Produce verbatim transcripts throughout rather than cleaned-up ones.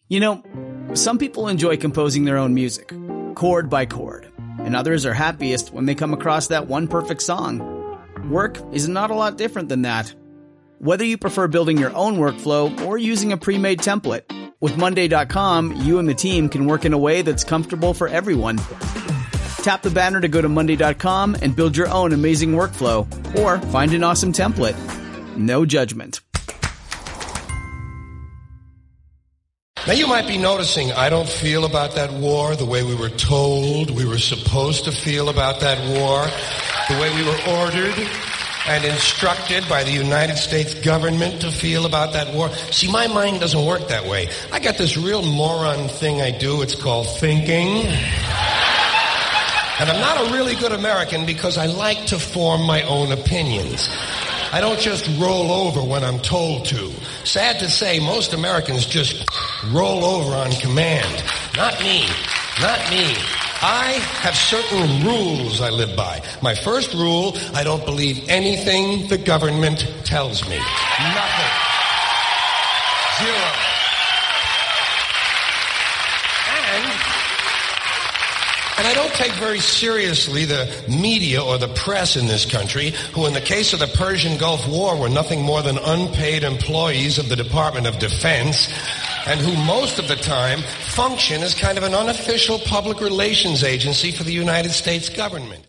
You know, some people enjoy composing their own music, chord by chord, and others are happiest when they come across that one perfect song. Work is not a lot different than that. Whether you prefer building your own workflow or using a pre-made template, with Monday dot com, you and the team can work in a way that's comfortable for everyone. Tap the banner to go to Monday dot com and build your own amazing workflow, or find an awesome template. No judgment. Now you might be noticing I don't feel about that war the way we were told we were supposed to feel about that war, the way we were ordered and instructed by the United States government to feel about that war. See, my mind doesn't work that way. I got this real moron thing I do. It's called thinking. And I'm not a really good American because I like to form my own opinions. I don't just roll over when I'm told to. Sad to say, most Americans just roll over on command. Not me. Not me. I have certain rules I live by. My first rule, I don't believe anything the government tells me. Nothing. Zero. And, and I don't take very seriously the media or the press in this country, who in the case of the Persian Gulf War were nothing more than unpaid employees of the Department of Defense, and who most of the time function as kind of an unofficial public relations agency for the United States government.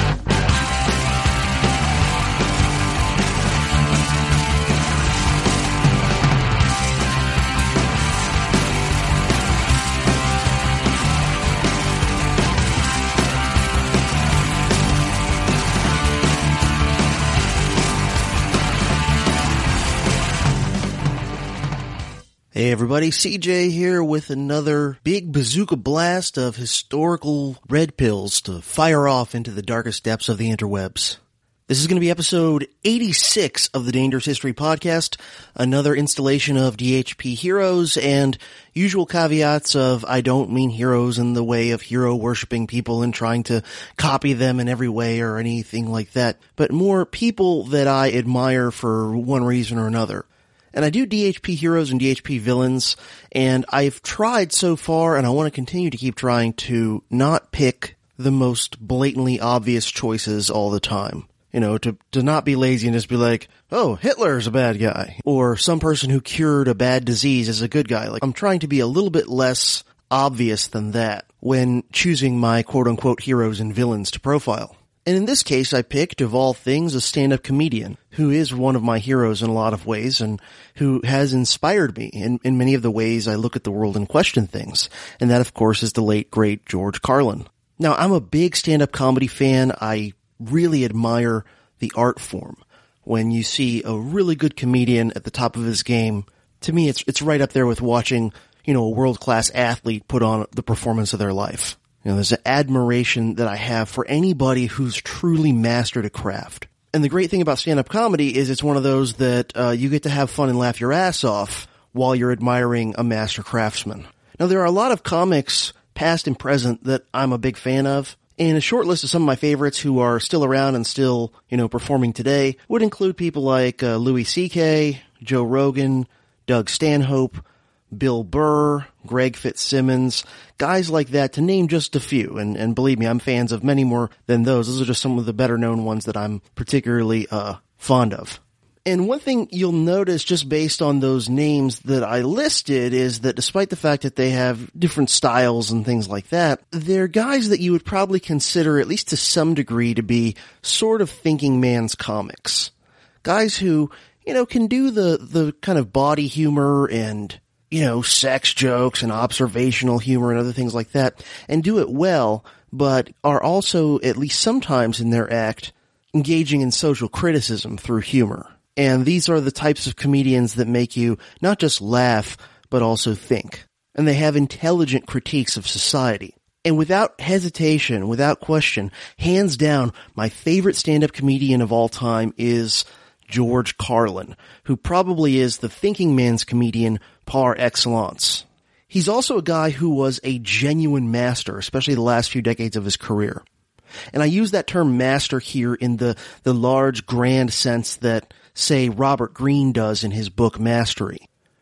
Hey everybody, C J here with another big bazooka blast of historical red pills to fire off into the darkest depths of the interwebs. This is going to be episode eighty-six of the Dangerous History Podcast, another installation of D H P heroes and usual caveats of I don't mean heroes in the way of hero-worshipping people and trying to copy them in every way or anything like that, but more people that I admire for one reason or another. And I do D H P heroes and D H P villains, and I've tried so far, and I want to continue to keep trying to not pick the most blatantly obvious choices all the time. You know, to, to not be lazy and just be like, oh, Hitler's a bad guy. Or some person who cured a bad disease is a good guy. Like, I'm trying to be a little bit less obvious than that when choosing my quote-unquote heroes and villains to profile. And in this case, I picked, of all things, a stand-up comedian who is one of my heroes in a lot of ways and who has inspired me in, in many of the ways I look at the world and question things. And that, of course, is the late, great George Carlin. Now, I'm a big stand-up comedy fan. I really admire the art form. When you see a really good comedian at the top of his game, to me, it's it's right up there with watching, you know, a world-class athlete put on the performance of their life. You know, there's an admiration that I have for anybody who's truly mastered a craft. And the great thing about stand-up comedy is it's one of those that uh, you get to have fun and laugh your ass off while you're admiring a master craftsman. Now, there are a lot of comics, past and present, that I'm a big fan of. And a short list of some of my favorites who are still around and still, you know, performing today would include people like uh, Louis C K, Joe Rogan, Doug Stanhope, Bill Burr, Greg Fitzsimmons, guys like that, to name just a few. And, and believe me, I'm fans of many more than those. Those are just some of the better known ones that I'm particularly uh fond of. And one thing you'll notice just based on those names that I listed is that despite the fact that they have different styles and things like that, they're guys that you would probably consider, at least to some degree, to be sort of thinking man's comics. Guys who, you know, can do the, the kind of body humor and, you know, sex jokes and observational humor and other things like that, and do it well, but are also, at least sometimes in their act, engaging in social criticism through humor. And these are the types of comedians that make you not just laugh, but also think. And they have intelligent critiques of society. And without hesitation, without question, hands down, my favorite stand-up comedian of all time is George Carlin, who probably is the thinking man's comedian par excellence. He's also a guy who was a genuine master, especially the last few decades of his career. And I use that term master here in the, the large, grand sense that, say, Robert Greene does in his book Mastery.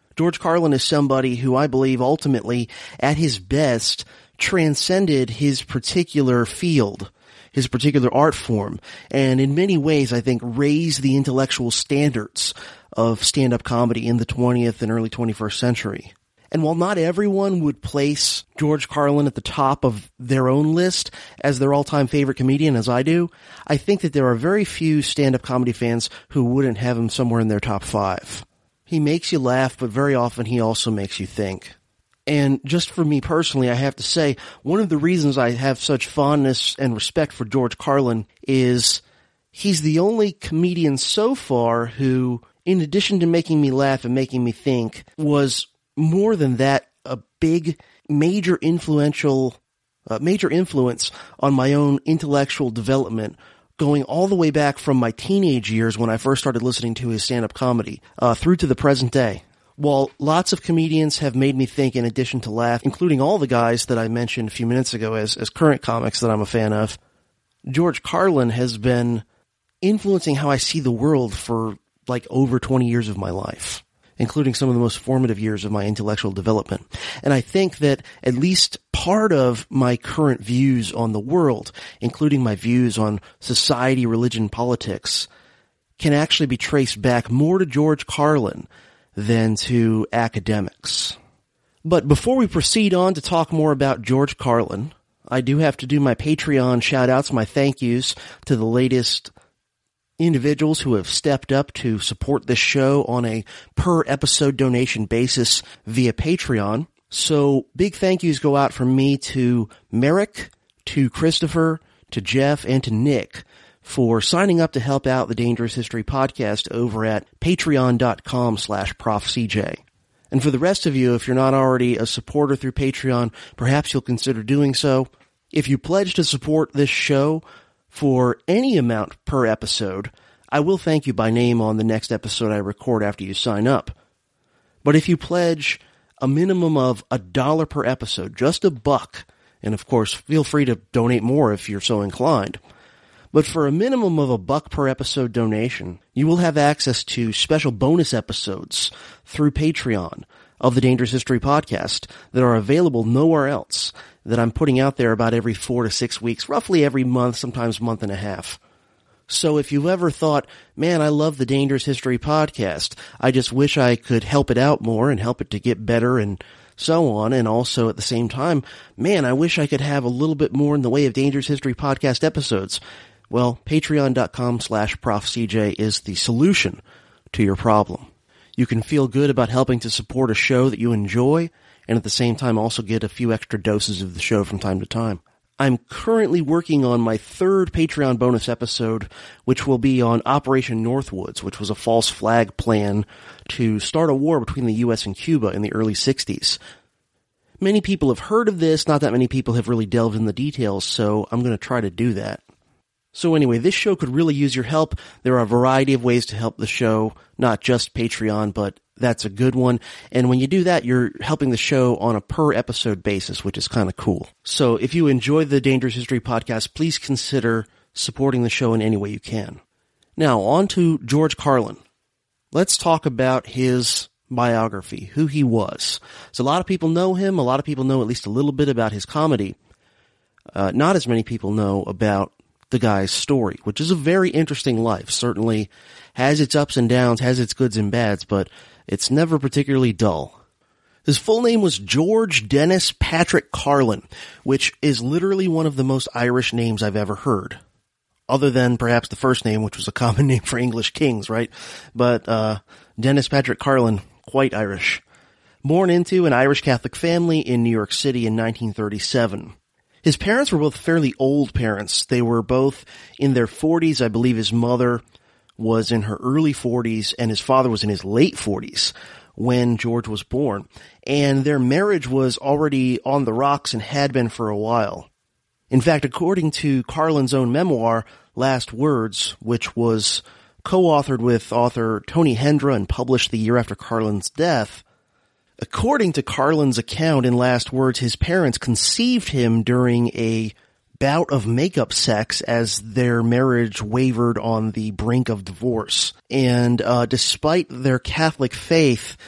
George Carlin is somebody who I believe ultimately, at his best, transcended his particular field, his particular art form, and in many ways, I think, raised the intellectual standards of stand-up comedy in the twentieth and early twenty-first century. And while not everyone would place George Carlin at the top of their own list as their all-time favorite comedian, as I do, I think that there are very few stand-up comedy fans who wouldn't have him somewhere in their top five. He makes you laugh, but very often he also makes you think. And just for me personally, I have to say, one of the reasons I have such fondness and respect for George Carlin is he's the only comedian so far who, in addition to making me laugh and making me think, was more than that, a big, major influential, uh, major influence on my own intellectual development, going all the way back from my teenage years when I first started listening to his stand-up comedy, uh, through to the present day. While lots of comedians have made me think in addition to laugh, including all the guys that I mentioned a few minutes ago as, as current comics that I'm a fan of, George Carlin has been influencing how I see the world for like over twenty years of my life, including some of the most formative years of my intellectual development. And I think that at least part of my current views on the world, including my views on society, religion, politics, can actually be traced back more to George Carlin than to academics. But before we proceed on to talk more about George Carlin, I do have to do my Patreon shout-outs, my thank yous to the latest individuals who have stepped up to support this show on a per-episode donation basis via Patreon. So big thank yous go out from me to Merrick, to Christopher, to Jeff, and to Nick for signing up to help out the Dangerous History Podcast over at patreon.com slash profcj. And for the rest of you, if you're not already a supporter through Patreon, perhaps you'll consider doing so. If you pledge to support this show for any amount per episode, I will thank you by name on the next episode I record after you sign up. But if you pledge a minimum of a dollar per episode, just a buck, and of course feel free to donate more if you're so inclined, but for a minimum of a buck per episode donation, you will have access to special bonus episodes through Patreon of the Dangerous History Podcast that are available nowhere else, that I'm putting out there about every four to six weeks, roughly every month, sometimes month and a half. So if you've ever thought, man, I love the Dangerous History Podcast, I just wish I could help it out more and help it to get better and so on, and also at the same time, man, I wish I could have a little bit more in the way of Dangerous History Podcast episodes, well, patreon.com slash profcj is the solution to your problem. You can feel good about helping to support a show that you enjoy, and at the same time also get a few extra doses of the show from time to time. I'm currently working on my third Patreon bonus episode, which will be on Operation Northwoods, which was a false flag plan to start a war between the U S and Cuba in the early sixties. Many people have heard of this, not that many people have really delved in the details, so I'm going to try to do that. So anyway, this show could really use your help. There are a variety of ways to help the show, not just Patreon, but that's a good one. And when you do that, you're helping the show on a per episode basis, which is kind of cool. So if you enjoy the Dangerous History Podcast, please consider supporting the show in any way you can. Now, on to George Carlin. Let's talk about his biography, who he was. So a lot of people know him. A lot of people know at least a little bit about his comedy. Uh, not as many people know about the guy's story, which is a very interesting life. Certainly has its ups and downs, has its goods and bads, but it's never particularly dull. His full name was George Dennis Patrick Carlin, which is literally one of the most Irish names I've ever heard. Other than perhaps the first name, which was a common name for English kings, right? But, uh, Dennis Patrick Carlin, quite Irish. Born into an Irish Catholic family in New York City in nineteen thirty-seven. His parents were both fairly old parents. They were both in their forties. I believe his mother was in her early forties and his father was in his late forties when George was born. And their marriage was already on the rocks and had been for a while. In fact, according to Carlin's own memoir, Last Words, which was co-authored with author Tony Hendra and published the year after Carlin's death, according to Carlin's account in Last Words, his parents conceived him during a bout of makeup sex as their marriage wavered on the brink of divorce. And uh, despite their Catholic faith,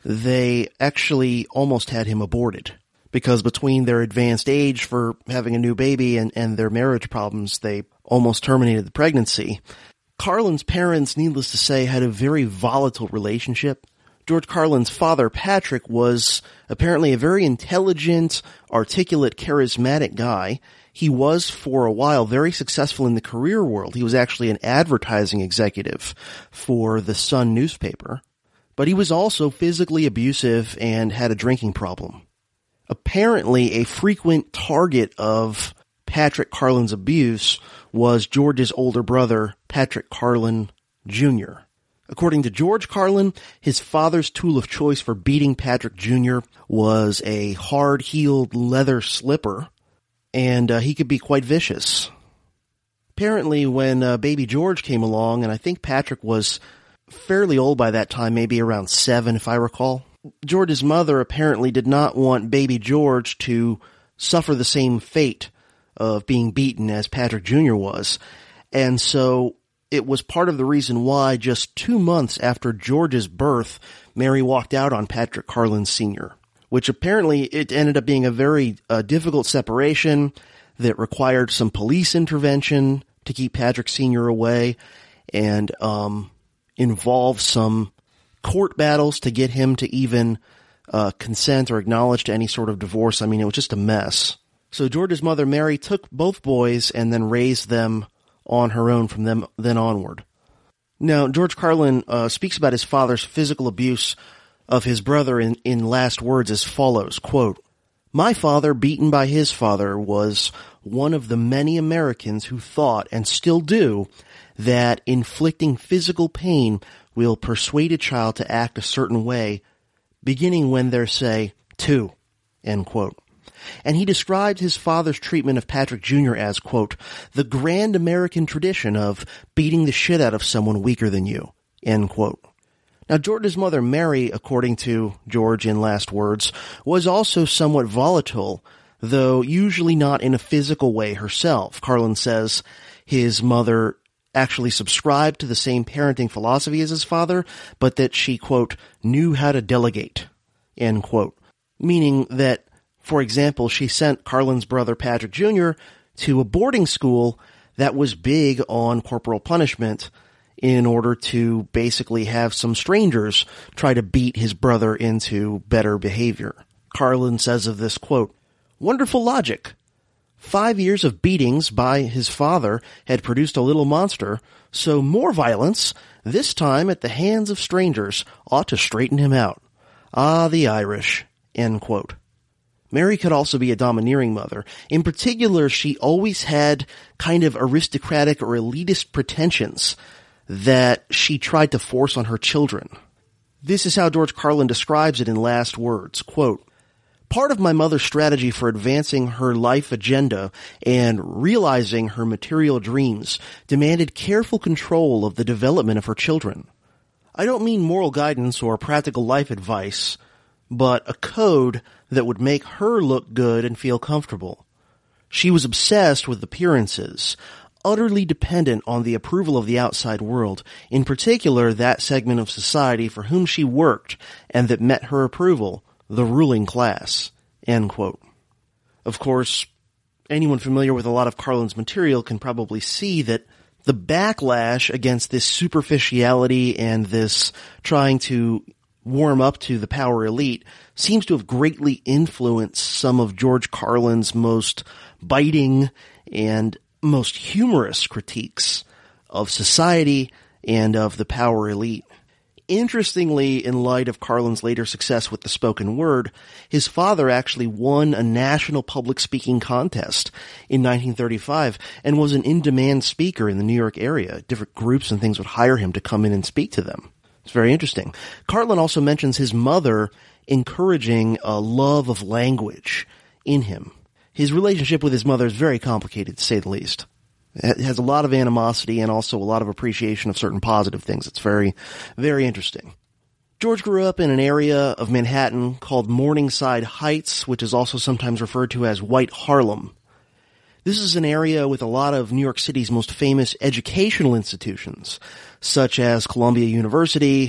they actually almost had him aborted. Because between their advanced age for having a new baby and, and their marriage problems, they almost terminated the pregnancy. Carlin's parents, needless to say, had a very volatile relationship. George Carlin's father, Patrick, was apparently a very intelligent, articulate, charismatic guy. He was, for a while, very successful in the career world. He was actually an advertising executive for the Sun newspaper. But he was also physically abusive and had a drinking problem. Apparently, a frequent target of Patrick Carlin's abuse was George's older brother, Patrick Carlin Junior According to George Carlin, his father's tool of choice for beating Patrick Junior was a hard-heeled leather slipper, and uh, he could be quite vicious. Apparently, when uh, baby George came along, and I think Patrick was fairly old by that time, maybe around seven if I recall, George's mother apparently did not want baby George to suffer the same fate of being beaten as Patrick Junior was. And so it was part of the reason why just two months after George's birth, Mary walked out on Patrick Carlin Senior, which apparently it ended up being a very uh, difficult separation that required some police intervention to keep Patrick Senior away and um, involved some court battles to get him to even uh, consent or acknowledge to any sort of divorce. I mean, it was just a mess. So George's mother, Mary, took both boys and then raised them on her own from them then onward. Now, George Carlin uh, speaks about his father's physical abuse of his brother in, in last words as follows, quote, "My father, beaten by his father, was one of the many Americans who thought, and still do, that inflicting physical pain will persuade a child to act a certain way, beginning when they're, say, two," end quote. And he described his father's treatment of Patrick Junior as, quote, "the grand American tradition of beating the shit out of someone weaker than you," end quote. Now, George's mother, Mary, according to George in last words, was also somewhat volatile, though usually not in a physical way herself. Carlin says his mother actually subscribed to the same parenting philosophy as his father, but that she, quote, "knew how to delegate," end quote. Meaning that, for example, she sent Carlin's brother Patrick Junior to a boarding school that was big on corporal punishment in order to basically have some strangers try to beat his brother into better behavior. Carlin says of this, quote, "Wonderful logic. Five years of beatings by his father had produced a little monster, so more violence, this time at the hands of strangers, ought to straighten him out. Ah, the Irish," end quote. Mary could also be a domineering mother. In particular, she always had kind of aristocratic or elitist pretensions that she tried to force on her children. This is how George Carlin describes it in last words, quote, "Part of my mother's strategy for advancing her life agenda and realizing her material dreams demanded careful control of the development of her children. I don't mean moral guidance or practical life advice, but a code that would make her look good and feel comfortable. She was obsessed with appearances, utterly dependent on the approval of the outside world, in particular that segment of society for whom she worked and that met her approval, the ruling class," end quote. Of course, anyone familiar with a lot of Carlin's material can probably see that the backlash against this superficiality and this trying to warm up to the power elite seems to have greatly influenced some of George Carlin's most biting and most humorous critiques of society and of the power elite. Interestingly, in light of Carlin's later success with the spoken word, his father actually won a national public speaking contest in nineteen thirty-five and was an in-demand speaker in the New York area. Different groups and things would hire him to come in and speak to them. It's very interesting. Carlin also mentions his mother encouraging a love of language in him. His relationship with his mother is very complicated, to say the least. It has a lot of animosity and also a lot of appreciation of certain positive things. It's very, very interesting. George grew up in an area of Manhattan called Morningside Heights, which is also sometimes referred to as White Harlem. This is an area with a lot of New York City's most famous educational institutions, such as Columbia University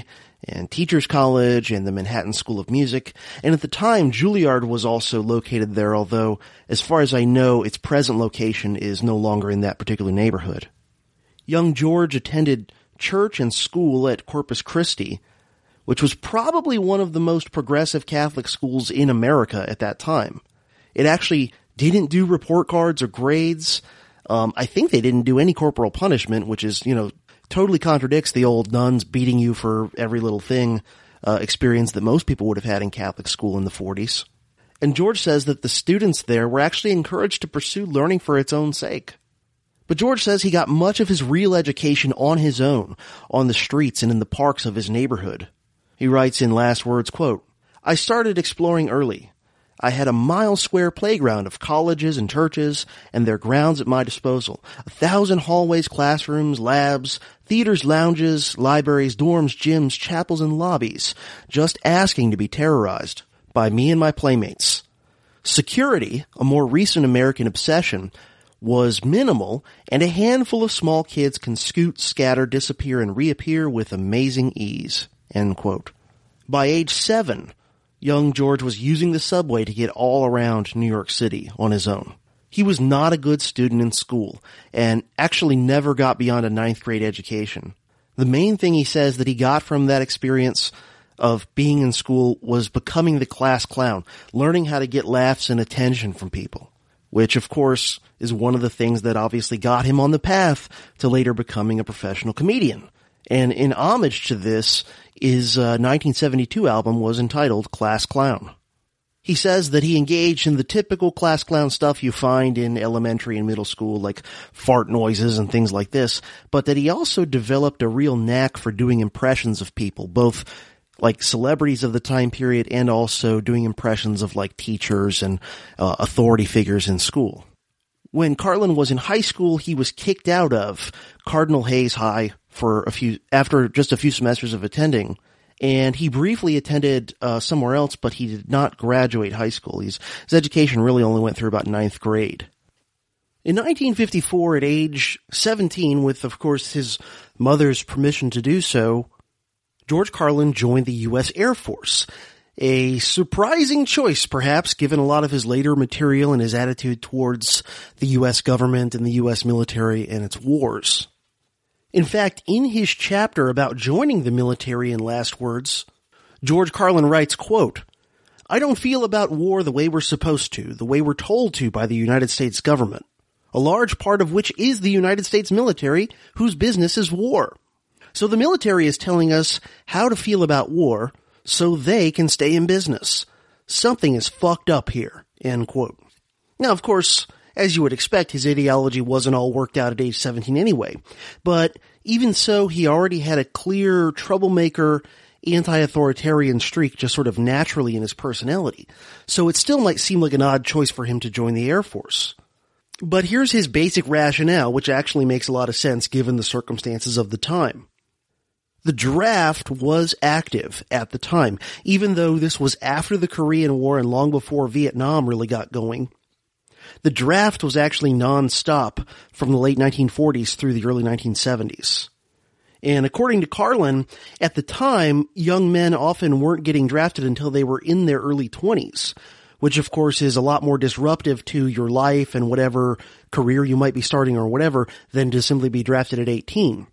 and Teachers College and the Manhattan School of Music, and at the time Juilliard was also located there, although as far as I know its present location is no longer in that particular neighborhood. Young George attended church and school at Corpus Christi, which was probably one of the most progressive Catholic schools in America at that time. It actually didn't do report cards or grades. Um, I think they didn't do any corporal punishment, which is, you know, totally contradicts the old nuns beating you for every little thing uh, experience that most people would have had in Catholic school in the forties. And George says that the students there were actually encouraged to pursue learning for its own sake. But George says he got much of his real education on his own, on the streets and in the parks of his neighborhood. He writes in last words, quote, "I started exploring early. I had a mile-square playground of colleges and churches and their grounds at my disposal. A thousand hallways, classrooms, labs, theaters, lounges, libraries, dorms, gyms, chapels, and lobbies, just asking to be terrorized by me and my playmates. Security, a more recent American obsession, was minimal, and a handful of small kids can scoot, scatter, disappear, and reappear with amazing ease." End quote. By age seven, young George was using the subway to get all around New York City on his own. He was not a good student in school, and actually never got beyond a ninth grade education. The main thing he says that he got from that experience of being in school was becoming the class clown, learning how to get laughs and attention from people, which of course is one of the things that obviously got him on the path to later becoming a professional comedian. And in homage to this, his uh, nineteen seventy-two album was entitled Class Clown. He says that he engaged in the typical class clown stuff you find in elementary and middle school, like fart noises and things like this, but that he also developed a real knack for doing impressions of people, both like celebrities of the time period and also doing impressions of like teachers and uh, authority figures in school. When Carlin was in high school, he was kicked out of Cardinal Hayes High for a few, after just a few semesters of attending, and he briefly attended uh, somewhere else, but he did not graduate high school. He's, his education really only went through about ninth grade. In nineteen fifty-four, at age seventeen, with, of course, his mother's permission to do so, George Carlin joined the U S Air Force. A surprising choice, perhaps, given a lot of his later material and his attitude towards the U S government and the U S military and its wars. In fact, in his chapter about joining the military in Last Words, George Carlin writes, quote, "I don't feel about war the way we're supposed to, the way we're told to by the United States government, a large part of which is the United States military, whose business is war. So the military is telling us how to feel about war so they can stay in business. Something is fucked up here." End quote. Now, of course, as you would expect, his ideology wasn't all worked out at age seventeen anyway. But even so, he already had a clear troublemaker, anti-authoritarian streak just sort of naturally in his personality. So it still might seem like an odd choice for him to join the Air Force. But here's his basic rationale, which actually makes a lot of sense given the circumstances of the time. The draft was active at the time, even though this was after the Korean War and long before Vietnam really got going. The draft was actually non-stop from the late nineteen forties through the early nineteen seventies. And according to Carlin, at the time, young men often weren't getting drafted until they were in their early twenties, which of course is a lot more disruptive to your life and whatever career you might be starting or whatever than to simply be drafted at eighteen.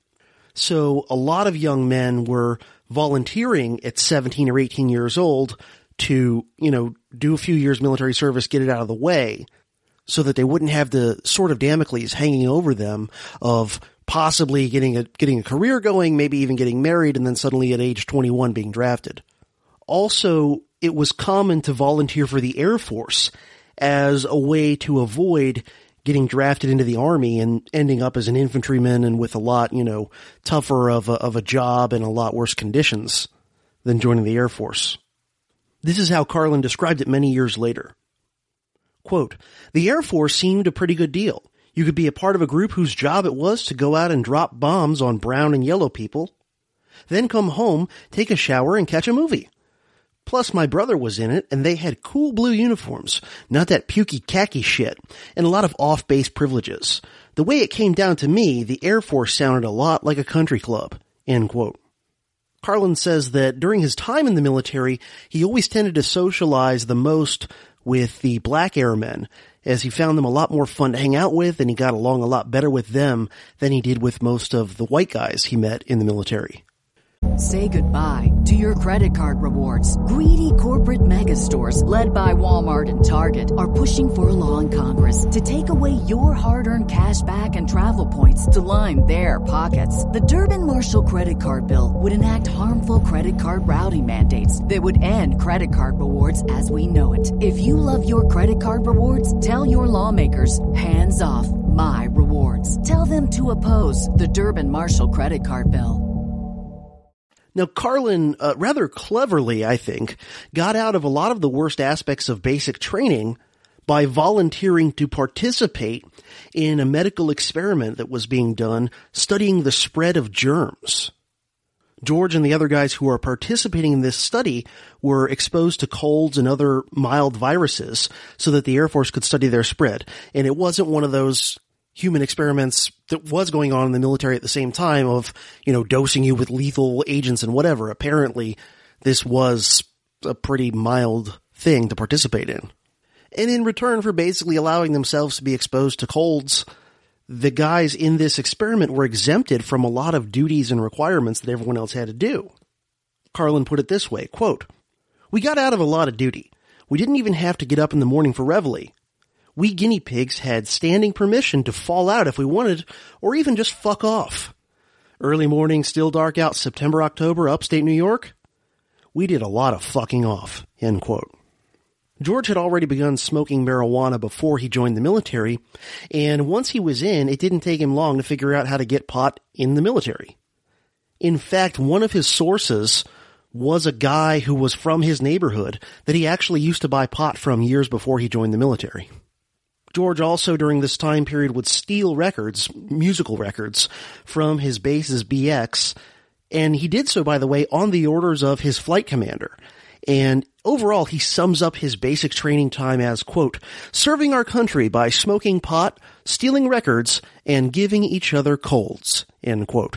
So a lot of young men were volunteering at seventeen or eighteen years old to, you know, do a few years military service, get it out of the way, so that they wouldn't have the sword of Damocles hanging over them of possibly getting a, getting a career going, maybe even getting married, and then suddenly at age twenty-one being drafted. Also, it was common to volunteer for the Air Force as a way to avoid getting drafted into the Army and ending up as an infantryman and with a lot, you know, tougher of a, of a job and a lot worse conditions than joining the Air Force. This is how Carlin described it many years later. Quote, "The Air Force seemed a pretty good deal. You could be a part of a group whose job it was to go out and drop bombs on brown and yellow people, then come home, take a shower, and catch a movie. Plus, my brother was in it, and they had cool blue uniforms, not that pukey khaki shit, and a lot of off-base privileges. The way it came down to me, the Air Force sounded a lot like a country club." End quote. Carlin says that during his time in the military, he always tended to socialize the most with the black airmen, as he found them a lot more fun to hang out with, and he got along a lot better with them than he did with most of the white guys he met in the military. Say goodbye to your credit card rewards. Greedy corporate mega stores, led by Walmart and Target, are pushing for a law in Congress to take away your hard-earned cash back and travel points to line their pockets. The Durbin-Marshall credit card bill would enact harmful credit card routing mandates that would end credit card rewards as we know it. If you love your credit card rewards, tell your lawmakers, hands off my rewards. Tell them to oppose the Durbin-Marshall credit card bill. Now, Carlin, uh, rather cleverly, I think, got out of a lot of the worst aspects of basic training by volunteering to participate in a medical experiment that was being done studying the spread of germs. George and the other guys who are participating in this study were exposed to colds and other mild viruses so that the Air Force could study their spread. And it wasn't one of those human experiments that was going on in the military at the same time of, you know, dosing you with lethal agents and whatever. Apparently, this was a pretty mild thing to participate in. And in return for basically allowing themselves to be exposed to colds, the guys in this experiment were exempted from a lot of duties and requirements that everyone else had to do. Carlin put it this way, quote, "We got out of a lot of duty. We didn't even have to get up in the morning for reveille. We guinea pigs had standing permission to fall out if we wanted, or even just fuck off. Early morning, still dark out, September, October, upstate New York. We did a lot of fucking off." End quote. George had already begun smoking marijuana before he joined the military, and once he was in, it didn't take him long to figure out how to get pot in the military. In fact, one of his sources was a guy who was from his neighborhood that he actually used to buy pot from years before he joined the military. George also, during this time period, would steal records, musical records, from his base's B X, and he did so, by the way, on the orders of his flight commander. And overall, he sums up his basic training time as, quote, "serving our country by smoking pot, stealing records, and giving each other colds," end quote.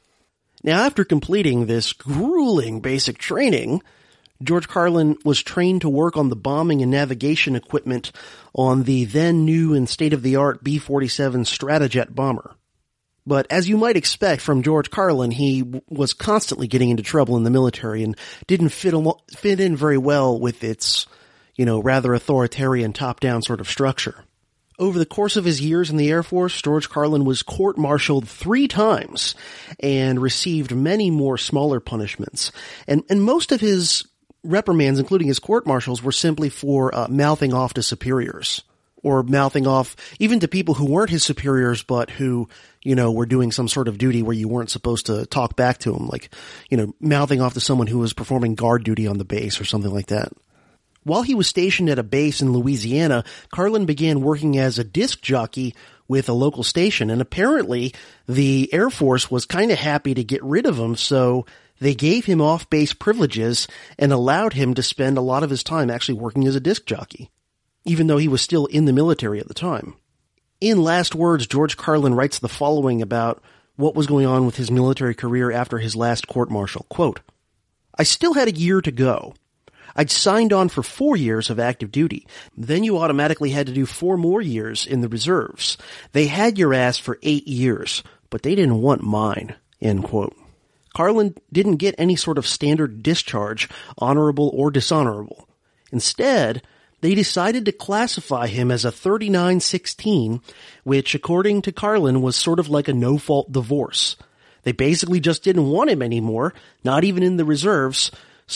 Now, after completing this grueling basic training, George Carlin was trained to work on the bombing and navigation equipment on the then new and state-of-the-art B forty-seven Stratojet bomber. But as you might expect from George Carlin, he w- was constantly getting into trouble in the military and didn't fit, al- fit in very well with its, you know, rather authoritarian top-down sort of structure. Over the course of his years in the Air Force, George Carlin was court-martialed three times and received many more smaller punishments. And, and most of his reprimands, including his court-martials, were simply for uh, mouthing off to superiors, or mouthing off even to people who weren't his superiors, but who, you know, were doing some sort of duty where you weren't supposed to talk back to them, like, you know, mouthing off to someone who was performing guard duty on the base or something like that. While he was stationed at a base in Louisiana, Carlin began working as a disc jockey with a local station, and apparently the Air Force was kind of happy to get rid of him, so they gave him off-base privileges and allowed him to spend a lot of his time actually working as a disc jockey, even though he was still in the military at the time. In Last Words, George Carlin writes the following about what was going on with his military career after his last court-martial. Quote, "I still had a year to go. I'd signed on for four years of active duty. Then you automatically had to do four more years in the reserves. They had your ass for eight years, but they didn't want mine." End quote. Carlin didn't get any sort of standard discharge, honorable or dishonorable. Instead, they decided to classify him as a thirty-nine sixteen, which, according to Carlin, was sort of like a no-fault divorce. They basically just didn't want him anymore, not even in the reserves,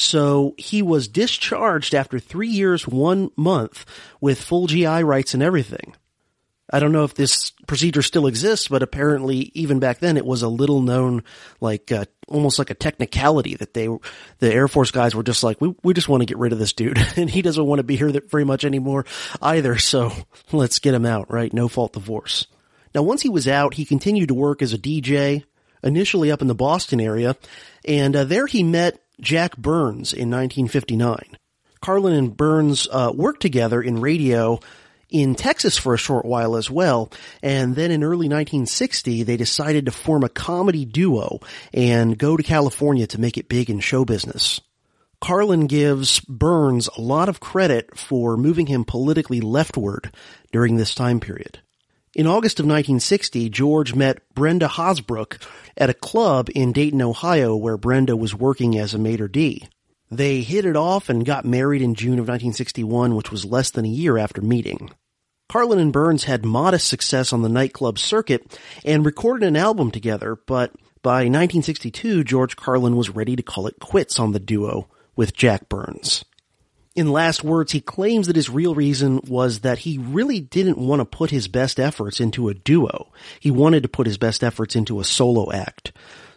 so he was discharged after three years, one month, with full G I rights and everything. I don't know if this procedure still exists, but apparently even back then it was a little known, like, uh, almost like a technicality that they, the Air Force guys were just like, we, we just want to get rid of this dude, and he doesn't want to be here very much anymore either, so let's get him out, right? No fault divorce. Now, once he was out, he continued to work as a D J, initially up in the Boston area, and uh, there he met Jack Burns in nineteen fifty-nine. Carlin and Burns uh, worked together in radio in Texas for a short while as well, and then in early nineteen sixty, they decided to form a comedy duo and go to California to make it big in show business. Carlin gives Burns a lot of credit for moving him politically leftward during this time period. In August of nineteen sixty, George met Brenda Hosbrook at a club in Dayton, Ohio, where Brenda was working as a maitre d'. They hit it off and got married in June of nineteen sixty-one, which was less than a year after meeting. Carlin and Burns had modest success on the nightclub circuit and recorded an album together, but by nineteen sixty-two, George Carlin was ready to call it quits on the duo with Jack Burns. In last words, he claims that his real reason was that he really didn't want to put his best efforts into a duo. He wanted to put his best efforts into a solo act.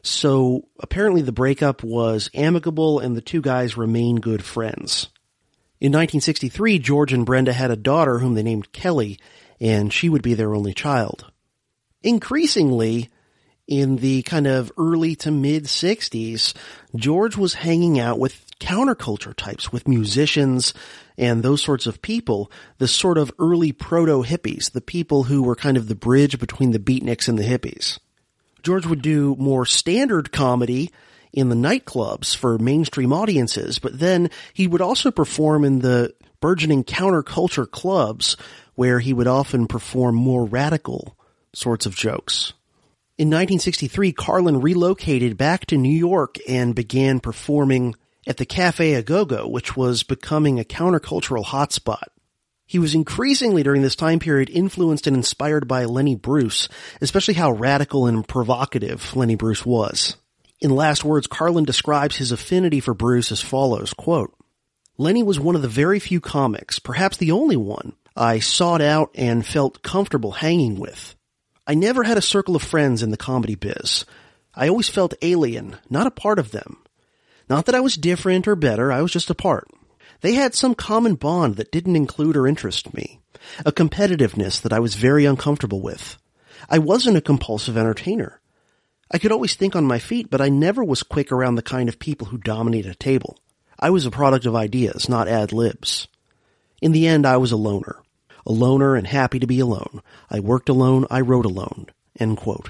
So apparently the breakup was amicable and the two guys remain good friends. In nineteen sixty-three, George and Brenda had a daughter whom they named Kelly, and she would be their only child. Increasingly, in the kind of early to mid-sixties, George was hanging out with counterculture types, with musicians and those sorts of people, the sort of early proto-hippies, the people who were kind of the bridge between the beatniks and the hippies. George would do more standard comedy in the nightclubs for mainstream audiences, but then he would also perform in the burgeoning counterculture clubs where he would often perform more radical sorts of jokes. In nineteen sixty-three, Carlin relocated back to New York and began performing at the Cafe A Go-Go, which was becoming a countercultural hotspot. He was increasingly during this time period influenced and inspired by Lenny Bruce, especially how radical and provocative Lenny Bruce was. In last words, Carlin describes his affinity for Bruce as follows, quote, "Lenny was one of the very few comics, perhaps the only one, I sought out and felt comfortable hanging with. I never had a circle of friends in the comedy biz. I always felt alien, not a part of them. Not that I was different or better, I was just a part. They had some common bond that didn't include or interest me, a competitiveness that I was very uncomfortable with. I wasn't a compulsive entertainer. I could always think on my feet, but I never was quick around the kind of people who dominate a table. I was a product of ideas, not ad-libs. In the end, I was a loner. A loner and happy to be alone. I worked alone, I wrote alone." End quote.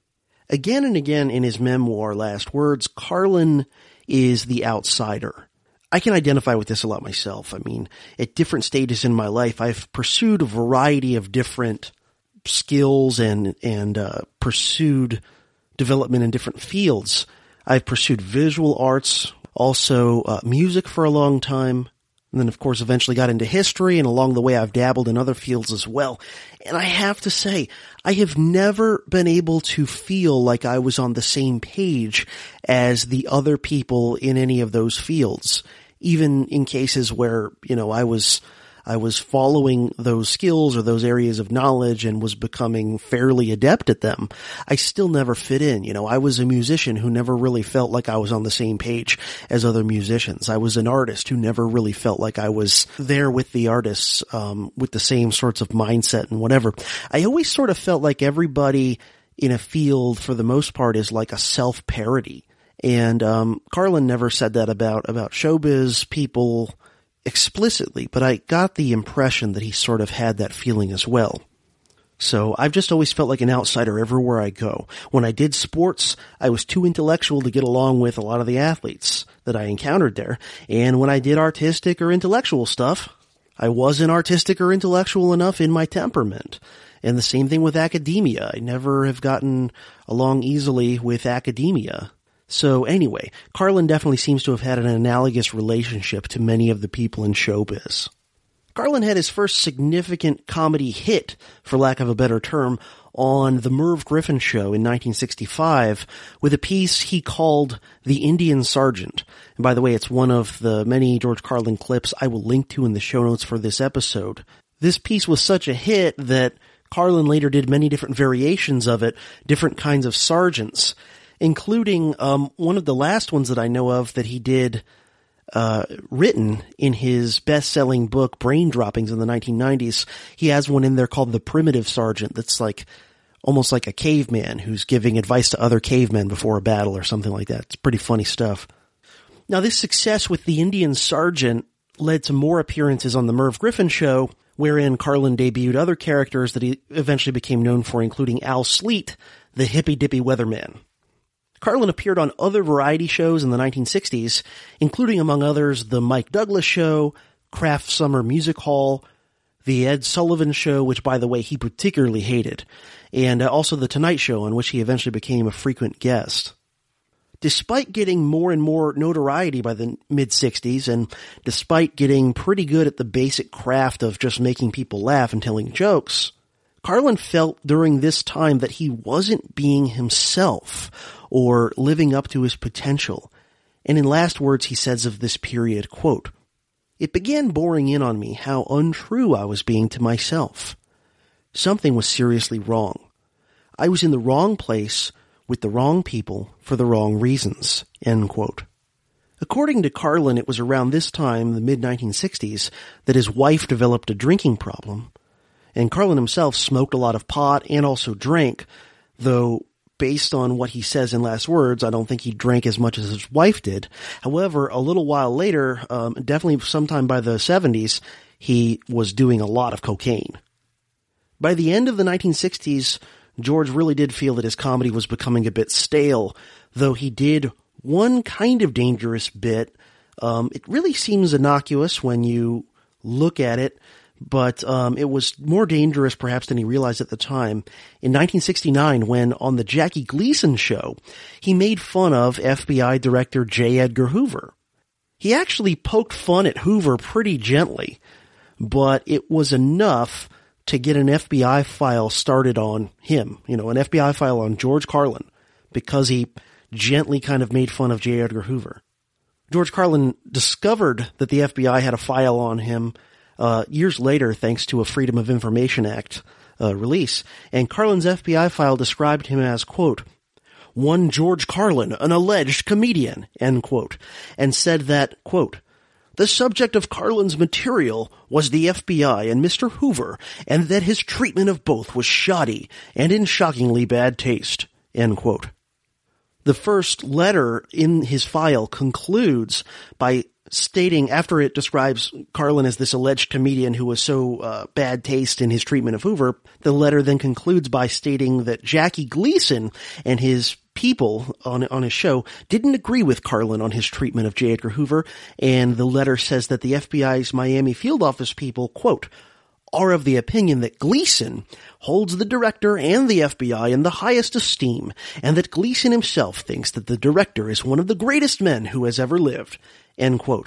Again and again in his memoir, Last Words, Carlin is the outsider. I can identify with this a lot myself. I mean, at different stages in my life, I've pursued a variety of different skills and, and, uh, pursued development in different fields. I've pursued visual arts, also, uh, music for a long time. And then, of course, eventually got into history, and along the way I've dabbled in other fields as well. And I have to say, I have never been able to feel like I was on the same page as the other people in any of those fields. Even in cases where, you know, I was, I was following those skills or those areas of knowledge and was becoming fairly adept at them, I still never fit in. You know, I was a musician who never really felt like I was on the same page as other musicians. I was an artist who never really felt like I was there with the artists, um, with the same sorts of mindset and whatever. I always sort of felt like everybody in a field, for the most part, is like a self-parody. And, um, Carlin never said that about, about showbiz people explicitly, but I got the impression that he sort of had that feeling as well. So I've just always felt like an outsider everywhere I go. When I did sports, I was too intellectual to get along with a lot of the athletes that I encountered there. And when I did artistic or intellectual stuff, I wasn't artistic or intellectual enough in my temperament. And the same thing with academia. I never have gotten along easily with academia. So anyway, Carlin definitely seems to have had an analogous relationship to many of the people in showbiz. Carlin had his first significant comedy hit, for lack of a better term, on The Merv Griffin Show in nineteen sixty-five with a piece he called The Indian Sergeant. And by the way, it's one of the many George Carlin clips I will link to in the show notes for this episode. This piece was such a hit that Carlin later did many different variations of it, different kinds of sergeants, including um one of the last ones that I know of that he did uh written in his best-selling book Brain Droppings in the nineteen nineties. He has one in there called The Primitive Sergeant that's like almost like a caveman who's giving advice to other cavemen before a battle or something like that. It's pretty funny stuff. Now, this success with the Indian Sergeant led to more appearances on The Merv Griffin Show, wherein Carlin debuted other characters that he eventually became known for, including Al Sleet, the hippy-dippy weatherman. Carlin appeared on other variety shows in the nineteen sixties, including, among others, The Mike Douglas Show, Kraft Summer Music Hall, The Ed Sullivan Show, which, by the way, he particularly hated, and also The Tonight Show, on which he eventually became a frequent guest. Despite getting more and more notoriety by the mid-sixties, and despite getting pretty good at the basic craft of just making people laugh and telling jokes, Carlin felt during this time that he wasn't being himself or living up to his potential. And in last words he says of this period, quote, "It began boring in on me how untrue I was being to myself. Something was seriously wrong. I was in the wrong place with the wrong people for the wrong reasons." End quote. According to Carlin, it was around this time, the mid nineteen sixties, that his wife developed a drinking problem. And Carlin himself smoked a lot of pot and also drank, though based on what he says in last words, I don't think he drank as much as his wife did. However, a little while later, um, definitely sometime by the seventies, he was doing a lot of cocaine. By the end of the nineteen sixties, George really did feel that his comedy was becoming a bit stale, though he did one kind of dangerous bit. Um, it really seems innocuous when you look at it, but um, it was more dangerous perhaps than he realized at the time. In nineteen sixty-nine, when on the Jackie Gleason Show, he made fun of F B I Director J. Edgar Hoover. He actually poked fun at Hoover pretty gently, but it was enough to get an F B I file started on him, you know, an F B I file on George Carlin, because he gently kind of made fun of J. Edgar Hoover. George Carlin discovered that the F B I had a file on him uh years later thanks to a Freedom of Information Act uh, release, and Carlin's F B I file described him as, quote, "one George Carlin, an alleged comedian," end quote, and said that, quote, "the subject of Carlin's material was the F B I and Mister Hoover, and that his treatment of both was shoddy and in shockingly bad taste," end quote. The first letter in his file concludes by stating, after it describes Carlin as this alleged comedian who was so uh, bad taste in his treatment of Hoover, the letter then concludes by stating that Jackie Gleason and his people on on his show didn't agree with Carlin on his treatment of J. Edgar Hoover, and the letter says that the F B I's Miami field office people, quote, "are of the opinion that Gleason holds the director and the F B I in the highest esteem, and that Gleason himself thinks that the director is one of the greatest men who has ever lived," end quote.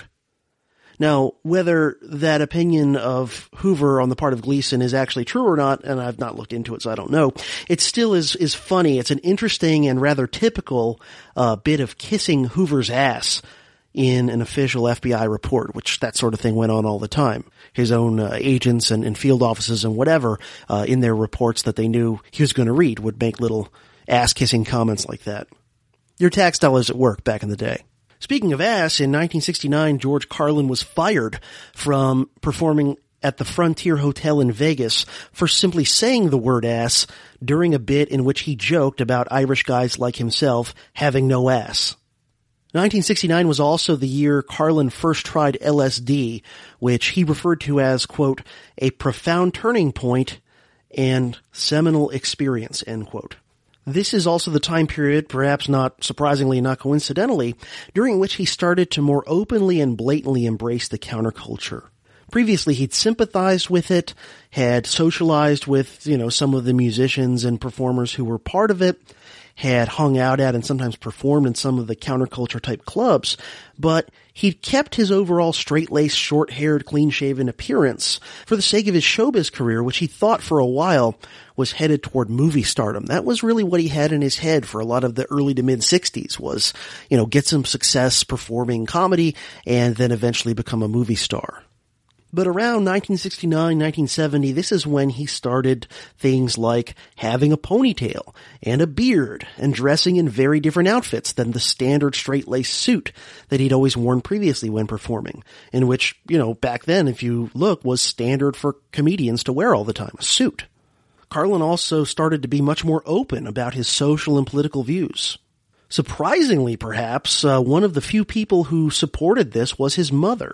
Now, whether that opinion of Hoover on the part of Gleason is actually true or not, and I've not looked into it, so I don't know, it still is, is funny. It's an interesting and rather typical uh, bit of kissing Hoover's ass in an official F B I report, which that sort of thing went on all the time. His own uh, agents and, and field offices and whatever, uh, in their reports that they knew he was going to read, would make little ass-kissing comments like that. Your tax dollars at work back in the day. Speaking of ass, in nineteen sixty-nine, George Carlin was fired from performing at the Frontier Hotel in Vegas for simply saying the word ass during a bit in which he joked about Irish guys like himself having no ass. nineteen sixty-nine was also the year Carlin first tried L S D, which he referred to as, quote, "a profound turning point and seminal experience," end quote. This is also the time period, perhaps not surprisingly, not coincidentally, during which he started to more openly and blatantly embrace the counterculture. Previously, he'd sympathized with it, had socialized with, you know, some of the musicians and performers who were part of it, had hung out at and sometimes performed in some of the counterculture type clubs, but he'd kept his overall straight-laced, short-haired, clean-shaven appearance for the sake of his showbiz career, which he thought for a while was headed toward movie stardom. That was really what he had in his head for a lot of the early to mid-sixties was, you know, get some success performing comedy and then eventually become a movie star. But around nineteen sixty-nine, nineteen seventy, this is when he started things like having a ponytail and a beard and dressing in very different outfits than the standard straight-laced suit that he'd always worn previously when performing, in which, you know, back then, if you look, was standard for comedians to wear all the time, a suit. Carlin also started to be much more open about his social and political views. Surprisingly, perhaps, uh, one of the few people who supported this was his mother.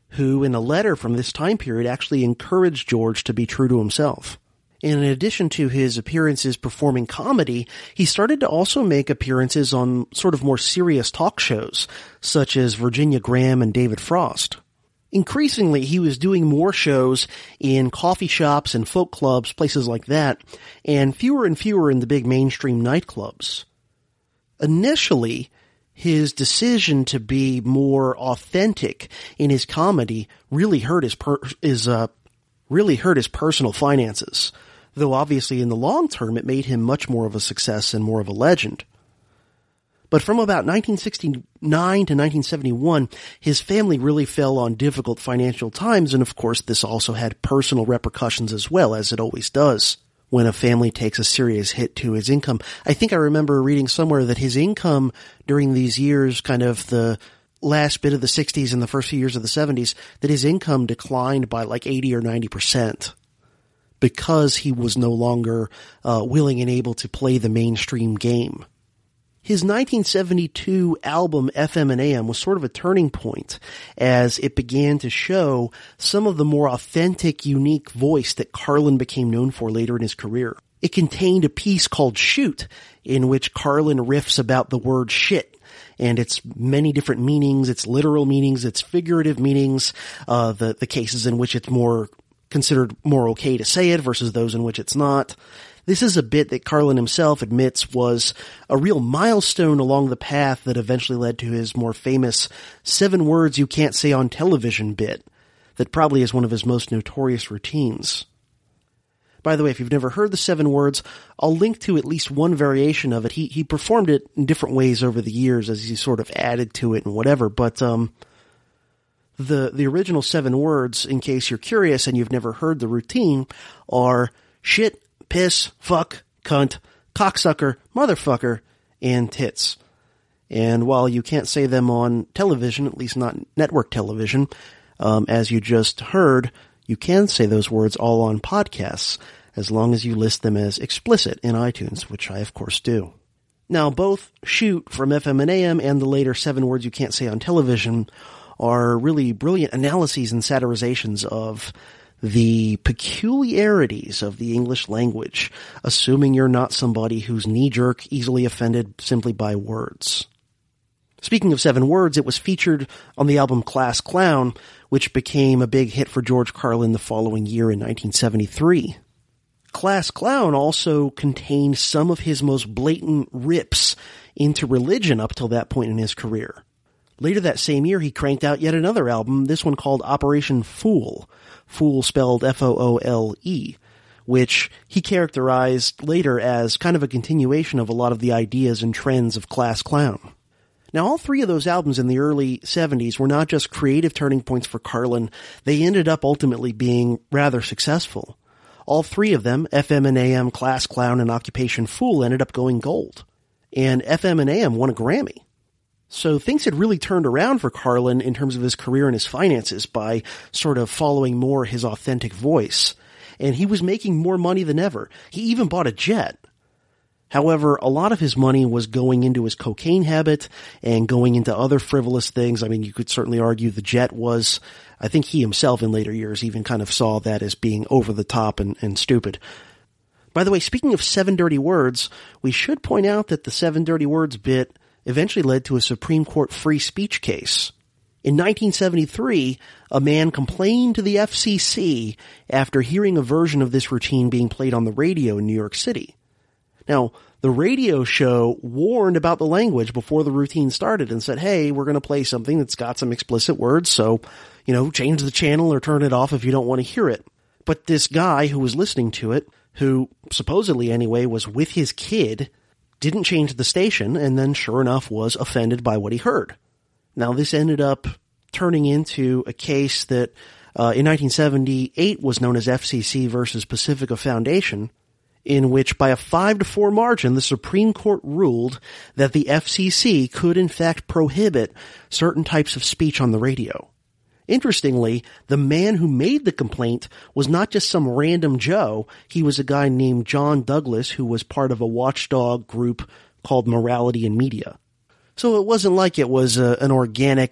who in a letter from this time period actually encouraged George to be true to himself. In addition to his appearances performing comedy, he started to also make appearances on sort of more serious talk shows, such as Virginia Graham and David Frost. Increasingly, he was doing more shows in coffee shops and folk clubs, places like that, and fewer and fewer in the big mainstream nightclubs. Initially, his decision to be more authentic in his comedy really hurt his per- his uh really hurt his personal finances, though obviously in the long term it made him much more of a success and more of a legend. But from about nineteen sixty-nine to nineteen seventy-one, his family really fell on difficult financial times, and of course this also had personal repercussions as well, as it always does when a family takes a serious hit to his income. I think I remember reading somewhere that his income during these years, kind of the last bit of the sixties and the first few years of the seventies, that his income declined by like eighty or ninety percent because he was no longer uh, willing and able to play the mainstream game. His nineteen seventy-two album F M and A M was sort of a turning point as it began to show some of the more authentic, unique voice that Carlin became known for later in his career. It contained a piece called Shoot, in which Carlin riffs about the word shit and its many different meanings, its literal meanings, its figurative meanings, uh, the, the cases in which it's more considered more okay to say it versus those in which it's not. This is a bit that Carlin himself admits was a real milestone along the path that eventually led to his more famous seven words you can't say on television bit that probably is one of his most notorious routines. By the way, if you've never heard the seven words, I'll link to at least one variation of it. He he performed it in different ways over the years as he sort of added to it and whatever, but um the the original seven words, in case you're curious and you've never heard the routine, are shit, piss, fuck, cunt, cocksucker, motherfucker, and tits. And while you can't say them on television, at least not network television, um, as you just heard, you can say those words all on podcasts, as long as you list them as explicit in iTunes, which I of course do. Now, both Shoot from F M and A M and the later Seven Words You Can't Say on Television are really brilliant analyses and satirizations of the peculiarities of the English language, assuming you're not somebody who's knee-jerk, easily offended simply by words. Speaking of seven words, it was featured on the album Class Clown, which became a big hit for George Carlin the following year in nineteen seventy-three. Class Clown also contained some of his most blatant rips into religion up till that point in his career. Later that same year, he cranked out yet another album, this one called Operation Fool, Fool spelled F O O L E, which he characterized later as kind of a continuation of a lot of the ideas and trends of Class Clown. Now, all three of those albums in the early seventies were not just creative turning points for Carlin, they ended up ultimately being rather successful. All three of them, F M and A M, Class Clown, and Occupation Fool, ended up going gold. And F M and A M won a Grammy. So things had really turned around for Carlin in terms of his career and his finances by sort of following more his authentic voice. And he was making more money than ever. He even bought a jet. However, a lot of his money was going into his cocaine habit and going into other frivolous things. I mean, you could certainly argue the jet was, I think he himself in later years even kind of saw that as being over the top and, and stupid. By the way, speaking of seven dirty words, we should point out that the seven dirty words bit eventually led to a Supreme Court free speech case. In nineteen seventy-three, a man complained to the F C C after hearing a version of this routine being played on the radio in New York City. Now, the radio show warned about the language before the routine started and said, hey, we're going to play something that's got some explicit words, so, you know, change the channel or turn it off if you don't want to hear it. But this guy who was listening to it, who supposedly anyway was with his kid, didn't change the station, and then sure enough was offended by what he heard. Now, this ended up turning into a case that uh, in nineteen seventy-eight was known as F C C versus Pacifica Foundation, in which by a five to four margin, the Supreme Court ruled that the F C C could in fact prohibit certain types of speech on the radio. Interestingly, the man who made the complaint was not just some random Joe. He was a guy named John Douglas, who was part of a watchdog group called Morality in Media. So it wasn't like it was a, an organic